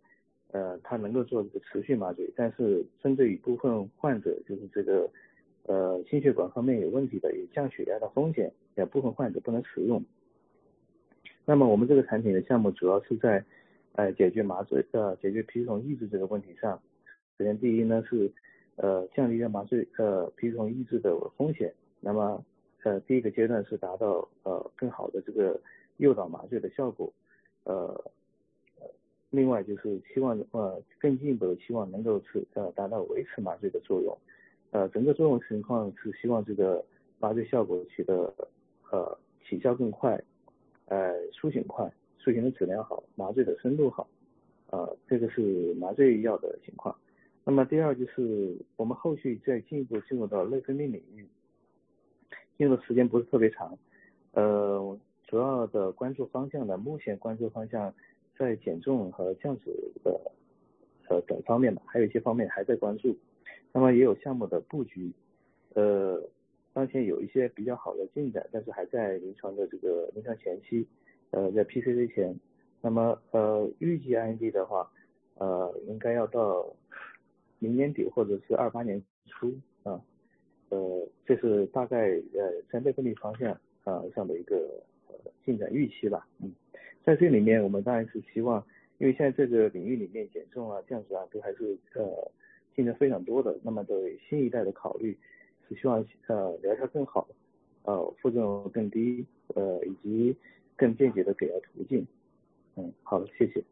呃，它能够做这个持续麻醉，但是针对一部分患者，就是这个呃心血管方面有问题的，有降血压的风险，有部分患者不能使用。那么我们这个产品的项目主要是在呃解决麻醉呃解决皮质醇抑制这个问题上。首先第一呢是呃降低了麻醉呃皮质醇抑制的风险，那么呃第一个阶段是达到呃更好的这个诱导麻醉的效果，呃另外就是希望呃更进一步的希望能够是呃达到维持麻醉的作用，呃整个作用情况是希望这个麻醉效果取得呃起效更快，呃苏醒快，苏醒的质量好，麻醉的深度好，呃这个是麻醉药的情况。那么第二就是我们后续再进一步进入到内分泌领域，进入的时间不是特别长，呃主要的关注方向呢，目前关注方向在减重和降脂的呃等方面吧，还有一些方面还在关注。那么也有项目的布局，呃当前有一些比较好的进展，但是还在临床的这个临床前期，呃在 P C C 前。那么呃预计 I N D 的话，呃应该要到明年底或者是二八年初啊，呃这是大概呃在内分泌方向啊上的一个呃进展预期吧，嗯。在这里面我们当然是希望，因为现在这个领域里面减重啊、降脂啊都还是呃竞争非常多的，那么对新一代的考虑是希望呃疗效更好，呃副作用更低，呃以及更便捷的给药途径。嗯，好的，谢谢。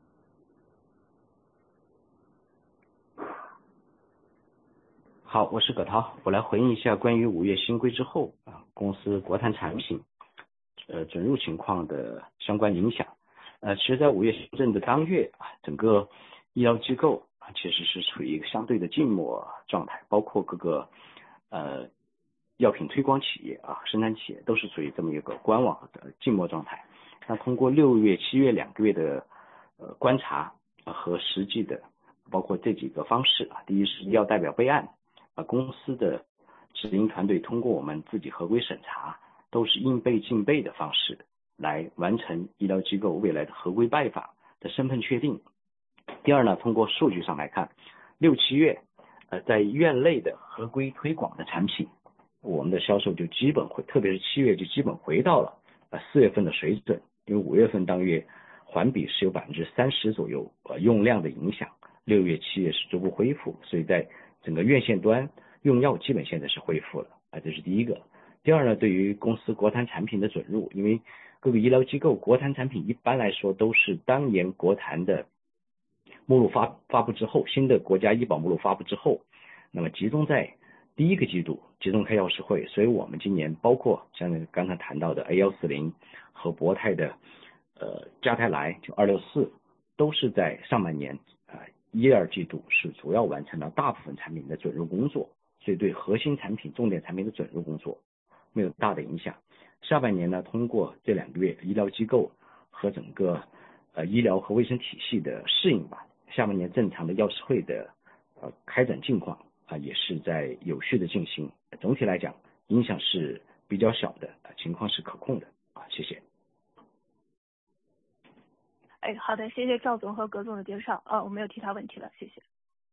好，我是葛涛，我来回应一下关于五月新规之后啊公司国产产品呃准入情况的相关影响。呃，其实，在五月新政的当月啊，整个医疗机构啊其实是处于一个相对的静默状态，包括各个呃药品推广企业啊、生产企业都是处于这么一个观望的静默状态。那通过六月、七月两个月的呃观察啊和实际的，包括这几个方式啊，第一是医药代表备案啊，公司的执行团队通过我们自己合规审查，都是应备尽备的方式来完成医疗机构未来的合规拜访的身份确定。第二呢，通过数据上来看，六七月呃在院内的合规推广的产品，我们的销售就基本回，特别是七月就基本回到了呃四月份的水准，因为五月份当月环比是有百分之三十左右呃用量的影响，六月七月是逐步恢复，所以在整个院线端用药基本现在是恢复了啊，这是第一个。第二呢，对于公司国产产品的准入，因为各个医疗机构国产产品一般来说都是当年国产的目录发发布之后，新的国家医保目录发布之后，那么集中在第一个季度集中开药师会，所以我们今年包括像刚才谈到的 A 一四零 和博泰的呃加泰来就二六四，都是在上半年啊、呃、一二季度是主要完成了大部分产品的准入工作，所以对核心产品、重点产品的准入工作没有大的影响。下半年呢，通过这两个月医疗机构和整个呃医疗和卫生体系的适应吧，下半年正常的药师会的呃开展情况啊、呃、也是在有序的进行。总体来讲，影响是比较小的，呃、情况是可控的啊，谢谢。 哎，好的，谢谢赵总和葛总的介绍，呃，我没有其他问题了，谢谢。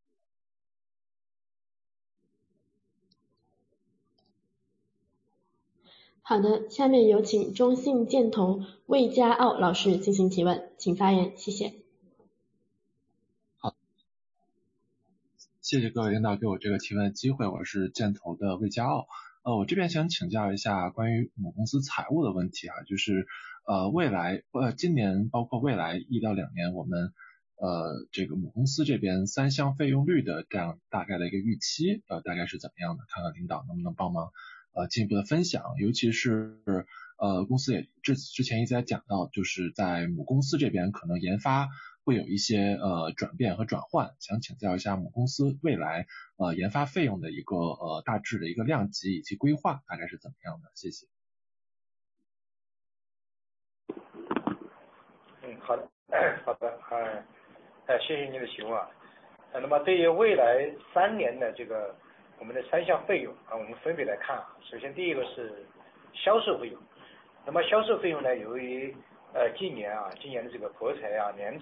好的，下面有请中信建投魏家傲老师进行提问，请发言，谢谢。 好，谢谢各位领导给我这个提问的机会，我是建投的魏家傲。呃，我这边想请教一下关于母公司财务的问题哈，就是呃未来呃今年包括未来一到两年，我们呃这个母公司这边三项费用率的这样大概的一个预期，呃大概是怎么样的？看看领导能不能帮忙呃进一步的分享，尤其是呃公司也之之前一直在讲到，就是在母公司这边可能研发会有一些呃转变和转换，想请教一下母公司未来呃研发费用的一个呃大致的一个量级以及规划大概是怎么样的？谢谢。 嗯，好的，好的，哎，哎，谢谢您的提问啊。呃，那么对于未来三年的这个我们的三项费用啊，我们分别来看啊。首先第一个是销售费用，那么销售费用呢，由于呃近年啊，今年的这个国财啊、年产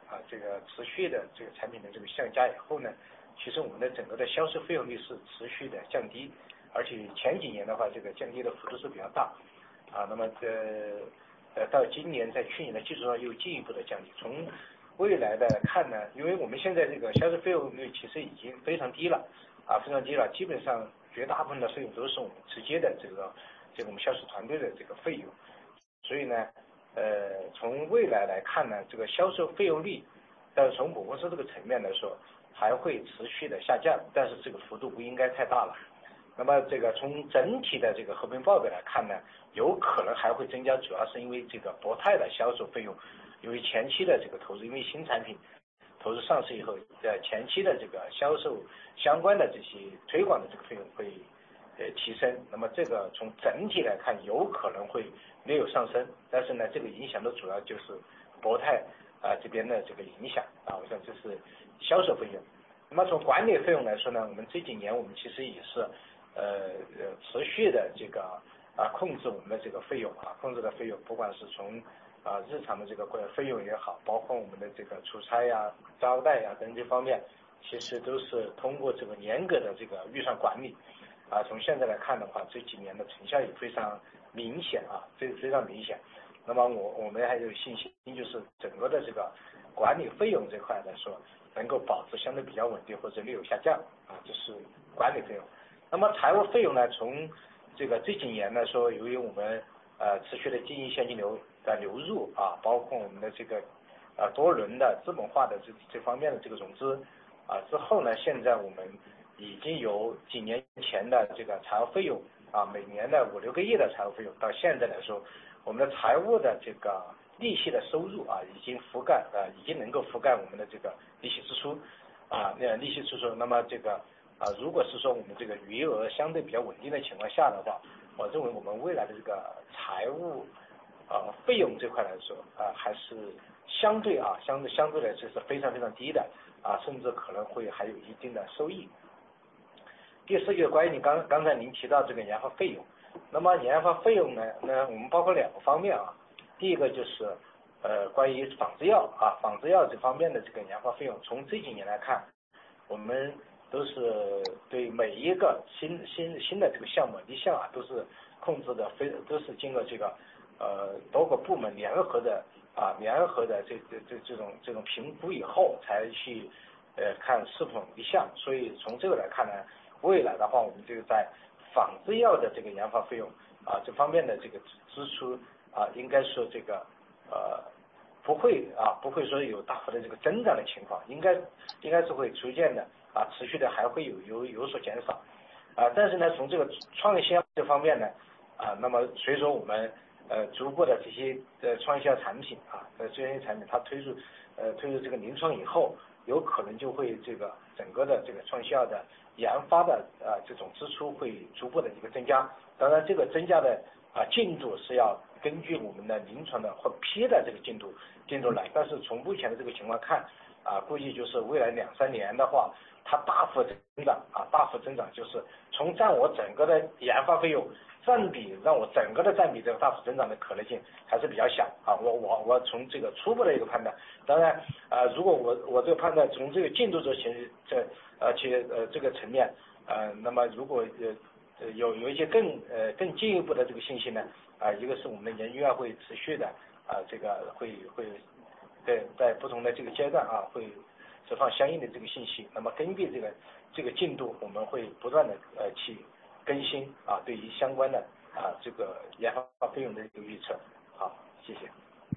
啊这个持续的这个产品的这个降价以后呢，其实我们的整个的销售费用率是持续的降低，而且前几年的话，这个降低的幅度是比较大啊。那么呃呃到今年在去年的基础上又进一步的降低。从未来的看呢，因为我们现在这个销售费用率其实已经非常低了啊，非常低了，基本上绝大部分的费用都是我们直接的这个这个我们销售团队的这个费用，所以呢，呃，从未来来看呢，这个销售费用率，但是从母公司这个层面来说，还会持续的下降，但是这个幅度不应该太大了。那么这个从整体的这个合并报表来看呢，有可能还会增加，主要是因为这个博泰的销售费用，由于前期的这个投资，因为新产品投资上市以后，在前期的这个销售相关的这些推广的这个费用会呃提升，那么这个从整体来看有可能会略有上升，但是呢，这个影响的主要就是博泰啊、呃、这边的这个影响啊，我想这是销售费用。那么从管理费用来说呢，我们这几年我们其实也是呃呃持续的这个啊控制我们的这个费用啊，控制的费用，不管是从啊日常的这个费用也好，包括我们的这个出差呀、招待呀等这方面，其实都是通过这个严格的这个预算管理啊。从现在来看的话，这几年的成效也非常明显啊，非非常明显。那么我我们还有信心，就是整个的这个管理费用这块来说，能够保持相对比较稳定或者略有下降啊，这是管理费用。那么财务费用呢，从这个这几年来说，由于我们呃持续的经营现金流的流入啊，包括我们的这个呃多轮的资本化的这这方面的这个融资啊之后呢，现在我们已经有几年前的这个财务费用啊，每年的五六个亿的财务费用，到现在来说，我们的财务的这个利息的收入啊，已经覆盖啊，已经能够覆盖我们的这个利息支出啊，那利息支出。那么这个啊，如果是说我们这个余额相对比较稳定的情况下的话，我认为我们未来的这个财务啊费用这块来说啊，还是相对啊相对相对来说是非常非常低的啊，甚至可能会还有一定的收益。第四个关于你刚刚才您提到这个研发费用，那么研发费用呢，那我们包括两个方面啊，第一个就是呃关于仿制药啊，仿制药这方面的这个研发费用，从这几年来看，我们都是对每一个新新新的这个项目立项啊，都是控制的非都是经过这个呃多个部门联合的啊联合的这这这这种这种评估以后才去呃看是否立项，所以从这个来看呢，未来的话，我们这个在仿制药的这个研发费用啊这方面的这个支出啊，应该说这个呃不会啊不会说有大幅的这个增长的情况，应该应该是会逐渐的啊持续的还会有有有所减少啊。但是呢，从这个创新这方面呢啊，那么随着我们呃逐步的这些呃创新产品啊呃这些产品它推入呃推入这个临床以后，有可能就会这个整个的这个创新药的研发的啊、呃、这种支出会逐步的一个增加。当然这个增加的啊进度是要根据我们的临床的或批的这个进度进度来，但是从目前的这个情况看啊，估计就是未来两三年的话，它大幅增长啊大幅增长，就是从占我整个的研发费用占比，让我整个的占比这个大幅增长的可能性还是比较小啊。我我我从这个初步的一个判断，当然啊，如果我我这个判断从这个进度这些这而且呃这个层面呃，那么如果呃有有一些更呃更进一步的这个信息呢啊，一个是我们的研究院会持续的啊这个会会在在不同的这个阶段啊会释放相应的这个信息，那么根据这个这个进度，我们会不断的呃去更新啊，对于相关的啊这个研发费用的一个预测。好，谢谢。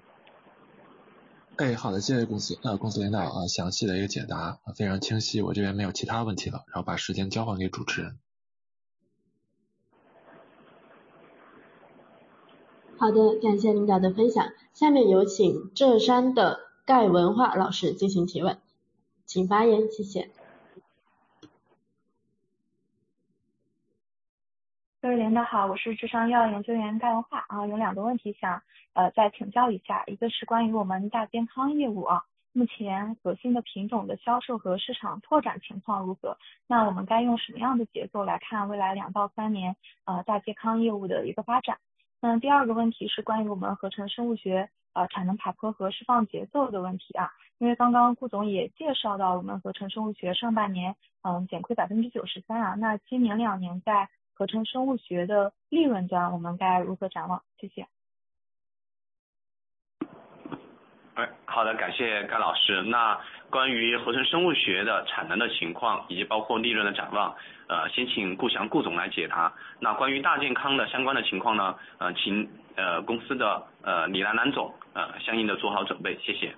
哎，好的，谢谢公司呃公司领导啊详细的一个解答，非常清晰，我这边没有其他问题了，然后把时间交还给主持人。 好的，感谢领导的分享。下面有请浙山的盖文化老师进行提问，请发言，谢谢。 各位领导好，我是智商药研究员盖文化啊，有两个问题想呃再请教一下，一个是关于我们大健康业务啊，目前核心的品种的销售和市场拓展情况如何？那我们该用什么样的节奏来看未来两到三年呃大健康业务的一个发展？那第二个问题是关于我们合成生物学呃产能爬坡和释放节奏的问题啊。因为刚刚顾总也介绍到，我们合成生物学上半年嗯减亏百分之九十三啊，那今年两年在合成生物学的利润端我们该如何展望？谢谢。 哎，好的，感谢甘老师。那关于合成生物学的产能的情况，以及包括利润的展望，呃，先请顾翔顾总来解答。那关于大健康的相关的情况呢，呃，请呃公司的呃李兰兰总呃相应的做好准备，谢谢。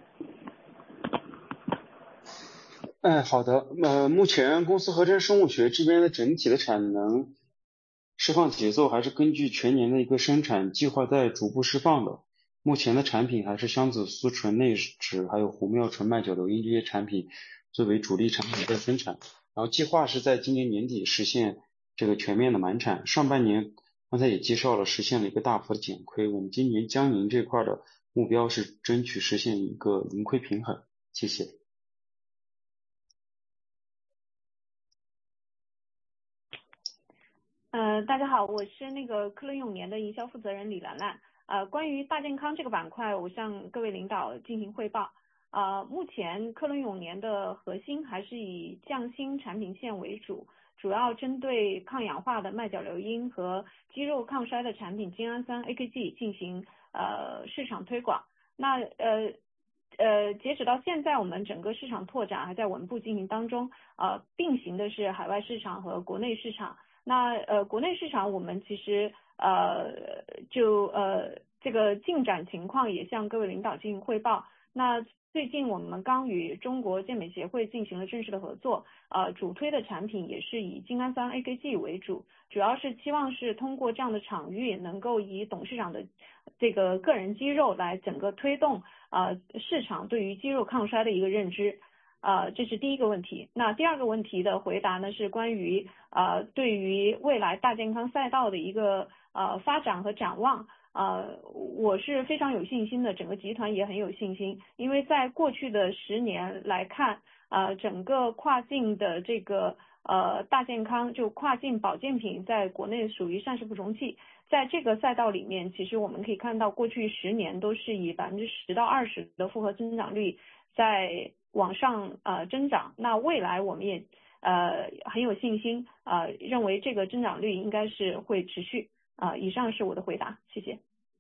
哎，好的。呃，目前公司合成生物学这边的整体的产能释放节奏还是根据全年的一个生产计划在逐步释放的。目前的产品还是香子素纯内酯，还有胡妙纯麦角硫因这些产品作为主力产品在生产。然后计划是在今年年底实现这个全面的满产。上半年刚才也介绍了，实现了一个大幅的减亏。我们今年江宁这块的目标是争取实现一个盈亏平衡。谢谢。 呃，大家好，我是那个科伦永年的营销负责人李兰兰。呃，关于大健康这个板块，我向各位领导进行汇报。呃，目前科伦永年的核心还是以匠心产品线为主，主要针对抗氧化的麦角硫因和肌肉抗衰的产品精氨酸 A K G 进行呃市场推广。那呃呃，截止到现在，我们整个市场拓展还在稳步进行当中。呃，并行的是海外市场和国内市场。那呃，国内市场我们其实呃就呃这个进展情况也向各位领导进行汇报。那最近我们刚与中国健美协会进行了正式的合作，呃，主推的产品也是以精氨酸 A K G 为主，主要是期望是通过这样的场域，能够以董事长的这个个人肌肉来整个推动呃市场对于肌肉抗衰的一个认知。呃，这是第一个问题。那第二个问题的回答呢，是关于呃对于未来大健康赛道的一个呃发展和展望。呃，我是非常有信心的，整个集团也很有信心，因为在过去的十年来看，呃，整个跨境的这个呃大健康就跨境保健品在国内属于善事不成器。在这个赛道里面，其实我们可以看到，过去十年都是以百分之十到二十的复合增长率在往上呃增长。那未来我们也呃很有信心，呃认为这个增长率应该是会持续。呃，以上是我的回答，谢谢。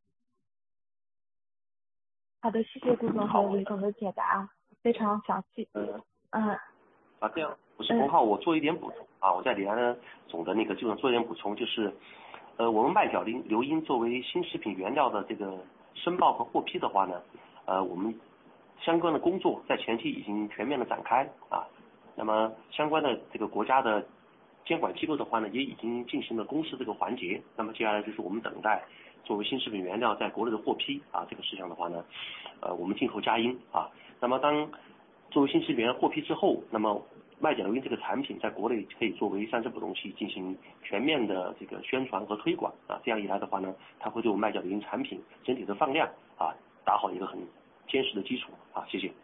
好的，谢谢顾总和李总的解答，非常详细。 呃， 嗯。 啊，这样，我是洪浩，我做一点补充啊，我在李兰总的那个基本做一点补充，就是，呃，我们麦角硫因作为新食品原料的这个申报和获批的话呢，呃，我们相关的工作在前期已经全面的展开啊，那么相关的这个国家的监管机构的话呢，也已经进行了公示这个环节。那么接下来就是我们等待作为新食品原料在国内的获批啊，这个事项的话呢，呃，我们静候佳音啊。那么当作为新食品原料获批之后，那么麦角硫因这个产品在国内可以作为善事补充器进行全面的这个宣传和推广啊。这样一来的话呢，它会对我们麦角硫因产品整体的放量啊打好一个很坚实的基础啊。谢谢。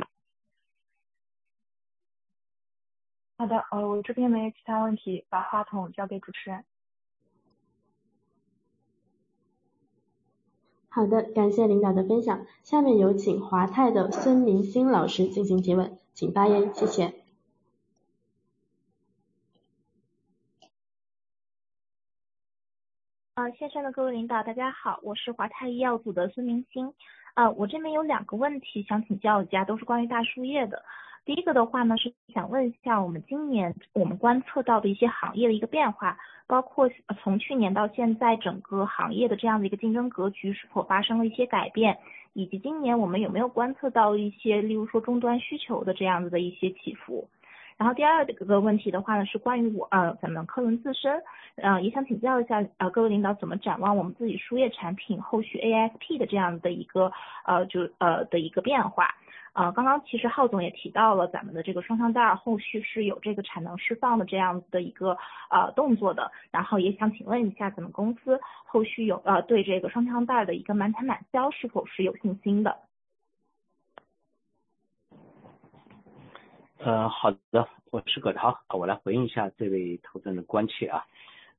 好的，呃，我这边没有其他问题，把话筒交给主持人。 好的，感谢领导的分享。下面有请华泰的孙明星老师进行提问，请发言，谢谢。 呃，线上的各位领导，大家好，我是华泰医药组的孙明星。呃，我这边有两个问题想请教一下，都是关于大树叶的。第一个的话呢，是想问一下我们今年我们观测到的一些行业的一个变化，包括从去年到现在整个行业的这样的一个竞争格局是否发生了一些改变，以及今年我们有没有观测到一些例如说终端需求的这样子的一些起伏。然后第二个问题的话呢，是关于我呃咱们科伦自身，呃也想请教一下呃各位领导怎么展望我们自己输液产品后续 A S P 的这样的一个呃就呃的一个变化。呃，刚刚其实浩总也提到了咱们的这个双向袋后续是有这个产能释放的这样子的一个呃动作的，然后也想请问一下咱们公司后续有呃对这个双向袋的一个满产满销是否是有信心的？ 呃，好的，我是葛涛，我来回应一下这位投资人的关切啊。呃，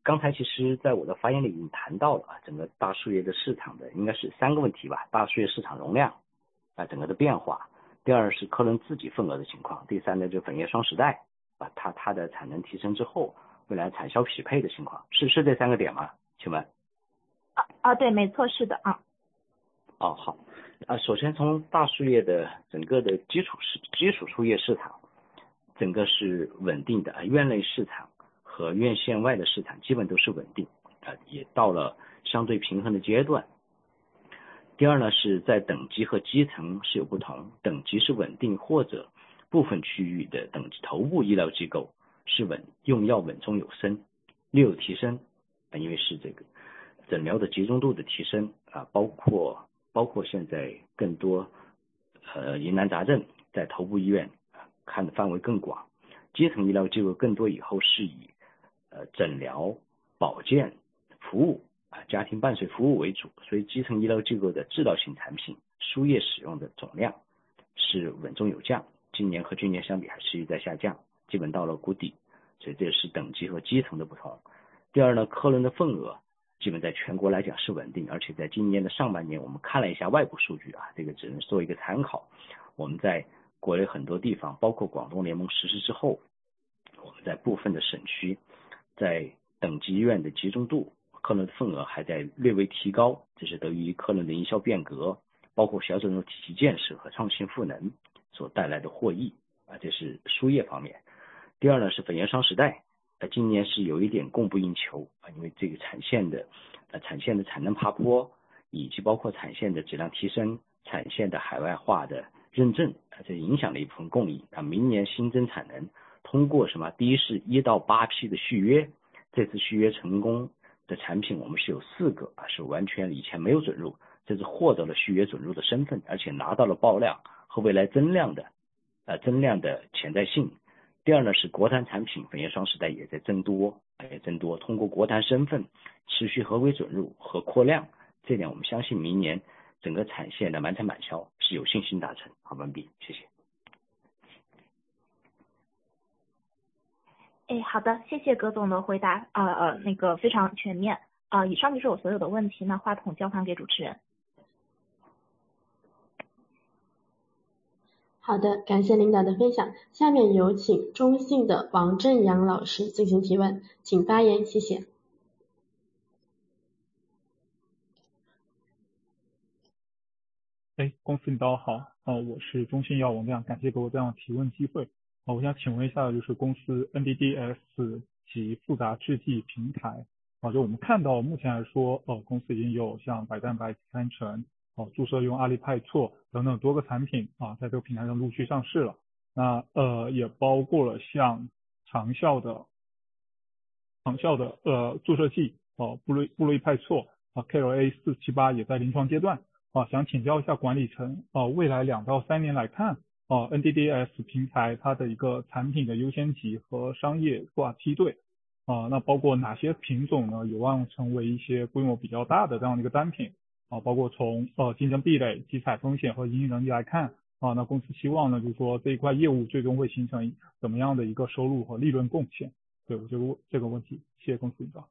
刚才其实在我的发言里已经谈到了啊，整个大树叶的市场的应该是三个问题吧，大树叶市场容量啊，整个的变化，第二是科伦自己份额的情况，第三呢就粉叶双时代啊，它它的产能提升之后未来产销匹配的情况，是是这三个点吗？请问？ 啊啊，对，没错，是的啊。 哦，好啊，首先从大树叶的整个的基础市基础树叶市场，整个是稳定的啊，院内市场和院线外的市场基本都是稳定啊，也到了相对平衡的阶段。第二呢，是在等级和基层是有不同，等级是稳定或者部分区域的等级头部医疗机构是稳用药稳中有升，略有提升啊，因为是这个诊疗的集中度的提升啊，包括包括现在更多呃疑难杂症在头部医院啊看的范围更广，基层医疗机构更多以后是以呃诊疗、保健、服务啊家庭伴随服务为主，所以基层医疗机构的治疗型产品输液使用的总量是稳中有降，今年和去年相比还持续在下降，基本到了谷底，所以这是等级和基层的不同。第二呢，科伦的份额基本在全国来讲是稳定，而且在今年的上半年我们看了一下外部数据啊，这个只能做一个参考。我们在国内很多地方，包括广东联盟实施之后，我们在部分的省区，在等级医院的集中度，科伦的份额还在略微提高，这是得益于科伦的营销变革，包括小诊疗体系建设和创新赋能所带来的获益啊，这是输液方面。第二呢是粉叶双时代，呃，今年是有一点供不应求啊，因为这个产线的呃产线的产能爬坡，以及包括产线的质量提升、产线的海外化的认证啊，这影响了一部分供应啊。明年新增产能，通过什么？第一是一到八批的续约，这次续约成功的产品我们是有四个啊，是完全以前没有准入，这次获得了续约准入的身份，而且拿到了爆量和未来增量的呃增量的潜在性。第二呢是国产产品粉叶双时代也在增多，也增多，通过国产身份持续合规准入和扩量，这点我们相信明年整个产线的满产满销是有信心达成。好，完毕，谢谢。 哎，好的，谢谢葛总的回答，呃呃，那个非常全面，呃，以上就是我所有的问题，那话筒交还给主持人。 好的，感谢领导的分享。下面有请中信的王正阳老师进行提问，请发言，谢谢。 哎，公司领导好，呃，我是中信药王亮，感谢给我这样的提问机会。呃，我想请问一下，就是公司 N D D S 及复杂制剂平台，啊、呃，就我们看到目前来说，呃，公司已经有像白蛋白三醇。哦，注射用阿利派唑等等多个产品啊，在这个平台上陆续上市了。那呃，也包括了像长效的长效的呃注射剂哦，布瑞布瑞派唑啊 ，K L A 四七八也在临床阶段啊。想请教一下管理层啊，未来两到三年来看啊 ，N D D S 平台它的一个产品的优先级和商业挂梯队啊，那包括哪些品种呢，有望成为一些规模比较大的这样的一个单品？啊，包括从呃竞争壁垒、集采风险和营运能力来看啊，那公司希望呢，就是说这一块业务最终会形成怎么样的一个收入和利润贡献？对我这个这个问题，谢谢公司领导。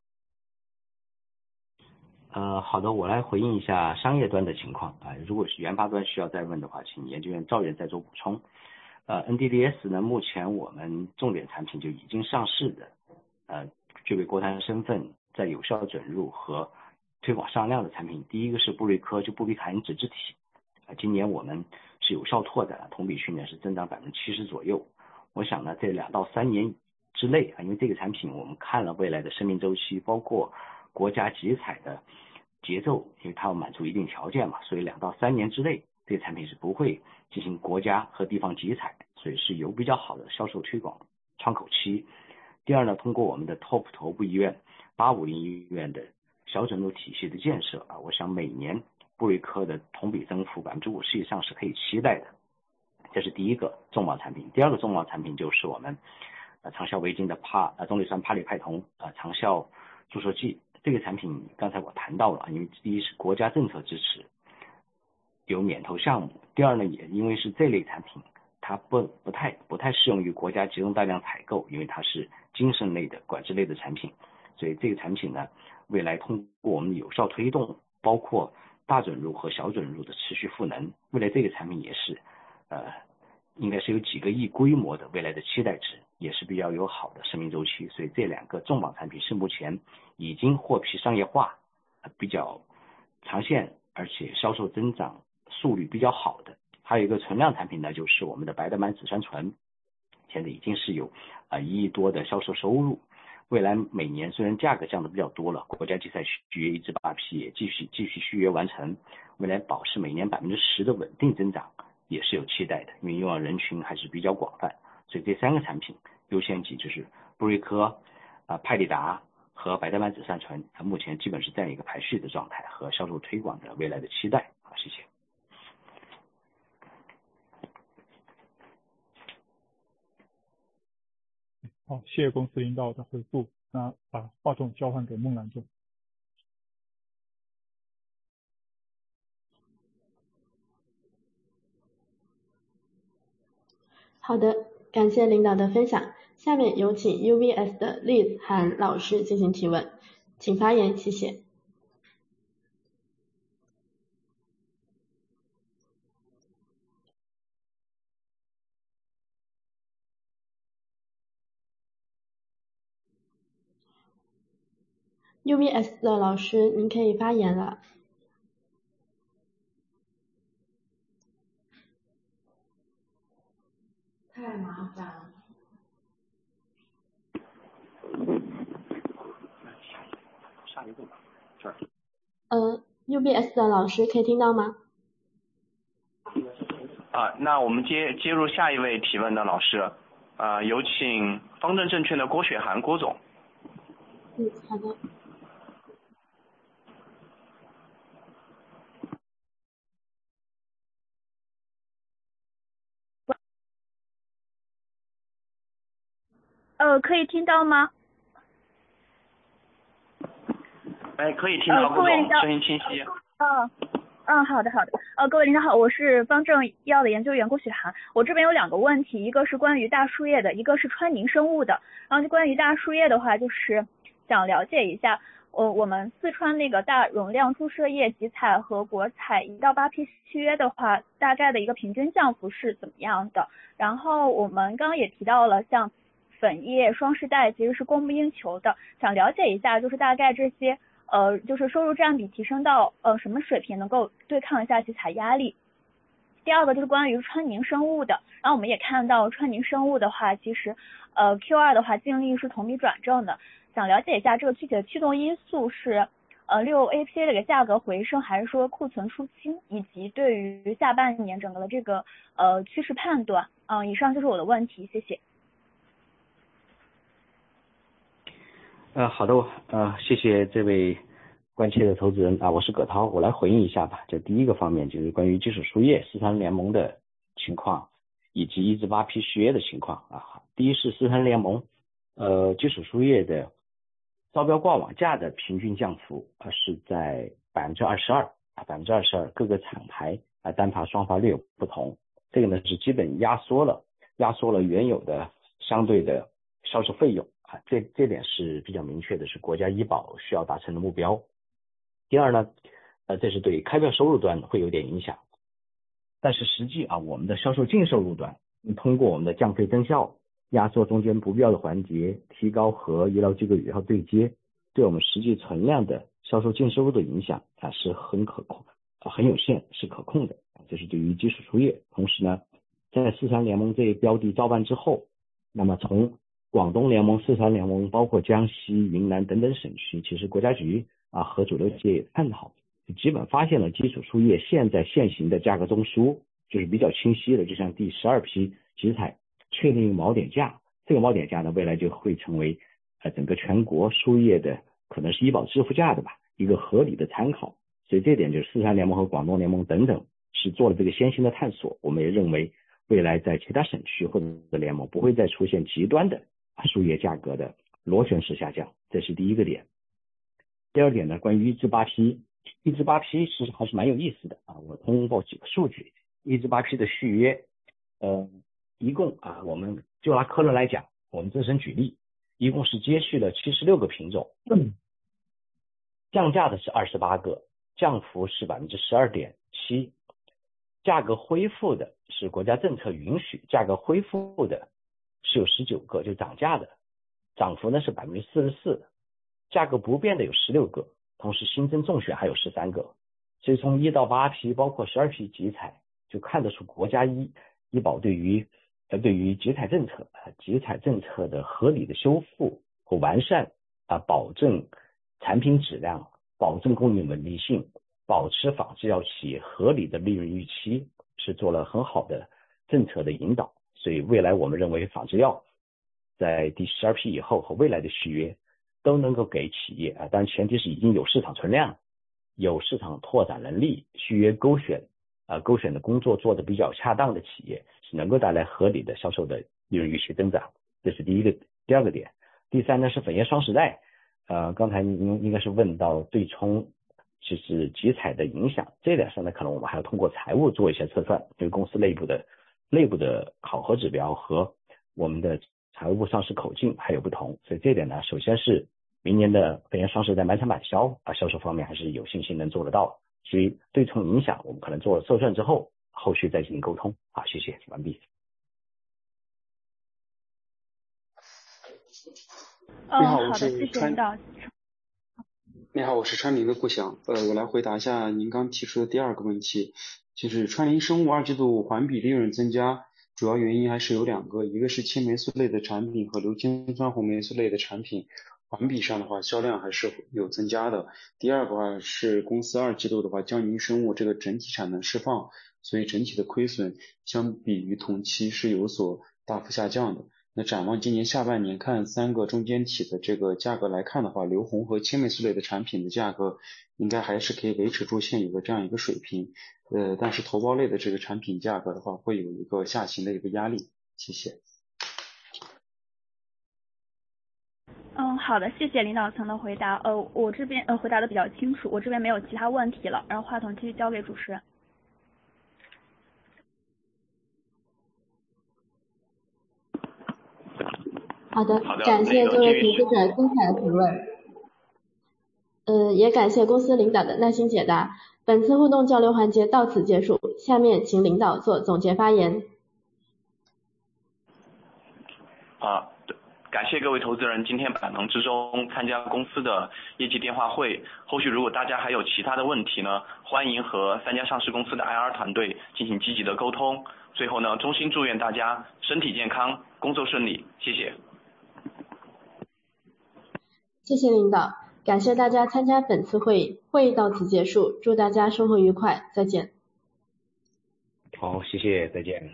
呃，好的，我来回应一下商业端的情况啊、呃。如果是研发端需要再问的话，请研究员赵远再做补充。呃 ，N D D S 呢，目前我们重点产品就已经上市的，呃，具备国产身份，在有效准入和推广上量的产品，第一个是布瑞科，就布比卡因脂质体，啊、呃，今年我们是有效拓展了，同比去年是增长百分之七十左右。我想呢，这两到三年之内啊，因为这个产品我们看了未来的生命周期，包括国家集采的节奏，因为它要满足一定条件嘛，所以两到三年之内，这个产品是不会进行国家和地方集采，所以是有比较好的销售推广窗口期。第二呢，通过我们的 Top 头部医院、八五零医院的小诊疗体系的建设啊，我想每年布瑞科的同比增幅百分之五十以上是可以期待的。这是第一个重磅产品。第二个重磅产品就是我们呃长效维金的帕呃棕榈酸帕利派酮啊、呃、长效注射剂。这个产品刚才我谈到了，因为第一是国家政策支持，有免投项目；第二呢，也因为是这类产品，它不不太不太适用于国家集中大量采购，因为它是精神类的管制类的产品， 所以这个产品呢，未来通过我们有效推动，包括大准入和小准入的持续赋能，未来这个产品也是呃应该是有几个亿规模的未来的期待值，也是比较有好的生命周期。所以这两个重磅产品是目前已经获批商业化，比较长线，而且销售增长速率比较好的。还有一个存量产品呢，就是我们的白德满紫杉醇，现在已经是有啊一亿多的销售收入。未来每年虽然价格降得比较多了，国家季赛续约一至八批也继续继续续约完成，未来保持每年百分之十的稳定增长也是有期待的，因为用药人群还是比较广泛。所以这三个产品优先级就是布瑞科、啊派利达和白德满紫杉醇，目前基本是这样一个排序的状态和销售推广的未来的期待。好，谢谢。 好，谢谢公司领导的回复。那把话筒交换给孟兰总。 好的，感谢领导的分享。下面有请 U V S 的Liz 韩老师进行提问，请发言，谢谢。U V S 的老师，您可以发言了。太麻烦了。 下一个吧，这儿。 呃 ，U B S 的老师可以听到吗？ 啊，那我们接接入下一位提问的老师，啊，有请方正证券的郭雪涵郭总。 嗯，好的。 呃，可以听到吗？ 哎，可以听到，郭总，声音清晰。 嗯，嗯，好的，好的。呃，各位领导好，我是方正医药的研究员郭雪涵。我这边有两个问题，一个是关于大输液的，一个是川宁生物的。然后就关于大输液的话，就是想了解一下，呃，我们四川那个大容量注射液集采和国采一到八批续约的话，大概的一个平均降幅是怎么样的？然后我们刚刚也提到了，像粉液、双世代其实是供不应求的，想了解一下，就是大概这些呃，就是收入占比提升到呃什么水平能够对抗一下集采压力？第二个就是关于川宁生物的，然后我们也看到川宁生物的话，其实呃 Q 二 的话净利是同比转正的，想了解一下这个具体的驱动因素是呃六 A P A 的一个价格回升，还是说库存出清，以及对于下半年整个的这个呃趋势判断。嗯、呃，以上就是我的问题，谢谢。 呃，好的，呃，谢谢这位关切的投资人啊，我是葛涛，我来回应一下吧。这第一个方面就是关于基础输液四川联盟的情况，以及一至八批续约的情况啊。第一是四川联盟，呃，基础输液的招标挂网价的平均降幅啊是在百分之二十二啊，百分之二十二，各个厂牌啊单发双发略有不同。这个呢是基本压缩了压缩了原有的相对的销售费用。这这点是比较明确的，是国家医保需要达成的目标。第二呢，呃，这是对开票收入端会有点影响，但是实际啊，我们的销售净收入端，通过我们的降费增效，压缩中间不必要的环节，提高和医疗机构有效对接，对我们实际存量的销售净收入的影响啊是很可控、啊、很有限，是可控的。这是对于基础输液。同时呢，在四川联盟这一标的照办之后，那么从广东联盟、四川联盟，包括江西、云南等等省区，其实国家局啊和主流企业也探讨，基本发现了基础输液现在现行的价格中枢就是比较清晰的，就像第十二批集采确定锚点价，这个锚点价呢，未来就会成为呃整个全国输液的可能是医保支付价的吧，一个合理的参考。所以这点就是四川联盟和广东联盟等等是做了这个先行的探索。我们也认为未来在其他省区或者联盟不会再出现极端的输液价格的螺旋式下降，这是第一个点。第二点呢，关于一至八批，一至八批其实还是蛮有意思的啊。我通过几个数据，一至八批的续约，呃，一共啊，我们就拿科伦来讲，我们自身举例， 一共是接续了七十六个品种，嗯、降价的是二十八个，降幅是 百分之十二点七， 价格恢复的是国家政策允许，价格恢复的是有十九个，就涨价的，涨幅呢是 百分之四十四， 价格不变的有十六个，同时新增中选还有十三个。所以从一到八批包括十二批集采，就看得出国家医医保对于呃对于集采政策啊集采政策的合理的修复和完善啊，保证产品质量，保证供应稳定性，保持仿制药企业合理的利润预期，是做了很好的政策的引导。所以未来我们认为仿制药在第十二批以后和未来的续约都能够给企业啊，当然前提是已经有市场存量，有市场拓展能力，续约勾选啊勾选的工作做得比较恰当的企业，是能够带来合理的销售的利润预期增长。这是第一个。第二个点，第三呢是粉叶双时代，呃，刚才您应该是问到对冲就是集采的影响，这点上呢，可能我们还要通过财务做一些测算，因为公司内部的内部的考核指标和我们的财务部上市口径还有不同，所以这点呢，首先是明年的粉叶双时代满产满销啊，销售方面还是有信心能做得到，所以对冲影响我们可能做了测算之后，后续再进行沟通。好，谢谢，完毕。 你好， 哦、 我是川。你好，我是川林的顾翔。呃，我来回答一下您刚提出的第二个问题，就是川林生物二季度环比利润增加，主要原因还是有两个，一个是青霉素类的产品和硫氰酸红霉素类的产品，环比上的话销量还是有增加的。第二个话是公司二季度的话，江宁生物这个整体产能释放，所以整体的亏损相比于同期是有所大幅下降的。那展望今年下半年，看三个中间体的这个价格来看的话，硫红和青霉素类的产品的价格应该还是可以维持住现有的这样一个水平，呃，但是头孢类的这个产品价格的话，会有一个下行的一个压力。谢谢。 嗯，好的，谢谢领导层的回答。呃，我这边呃回答的比较清楚，我这边没有其他问题了，然后话筒继续交给主持人。 好的，感谢这位投资者精彩的提问，呃，也感谢公司领导的耐心解答。本次互动交流环节到此结束，下面请领导做总结发言。 啊，感谢各位投资人今天百忙之中参加公司的业绩电话会。后续如果大家还有其他的问题呢，欢迎和三家上市公司的 I R 团队进行积极的沟通。最后呢，衷心祝愿大家身体健康，工作顺利，谢谢。 谢谢领导，感谢大家参加本次会议，会议到此结束，祝大家生活愉快，再见。 好，谢谢，再见。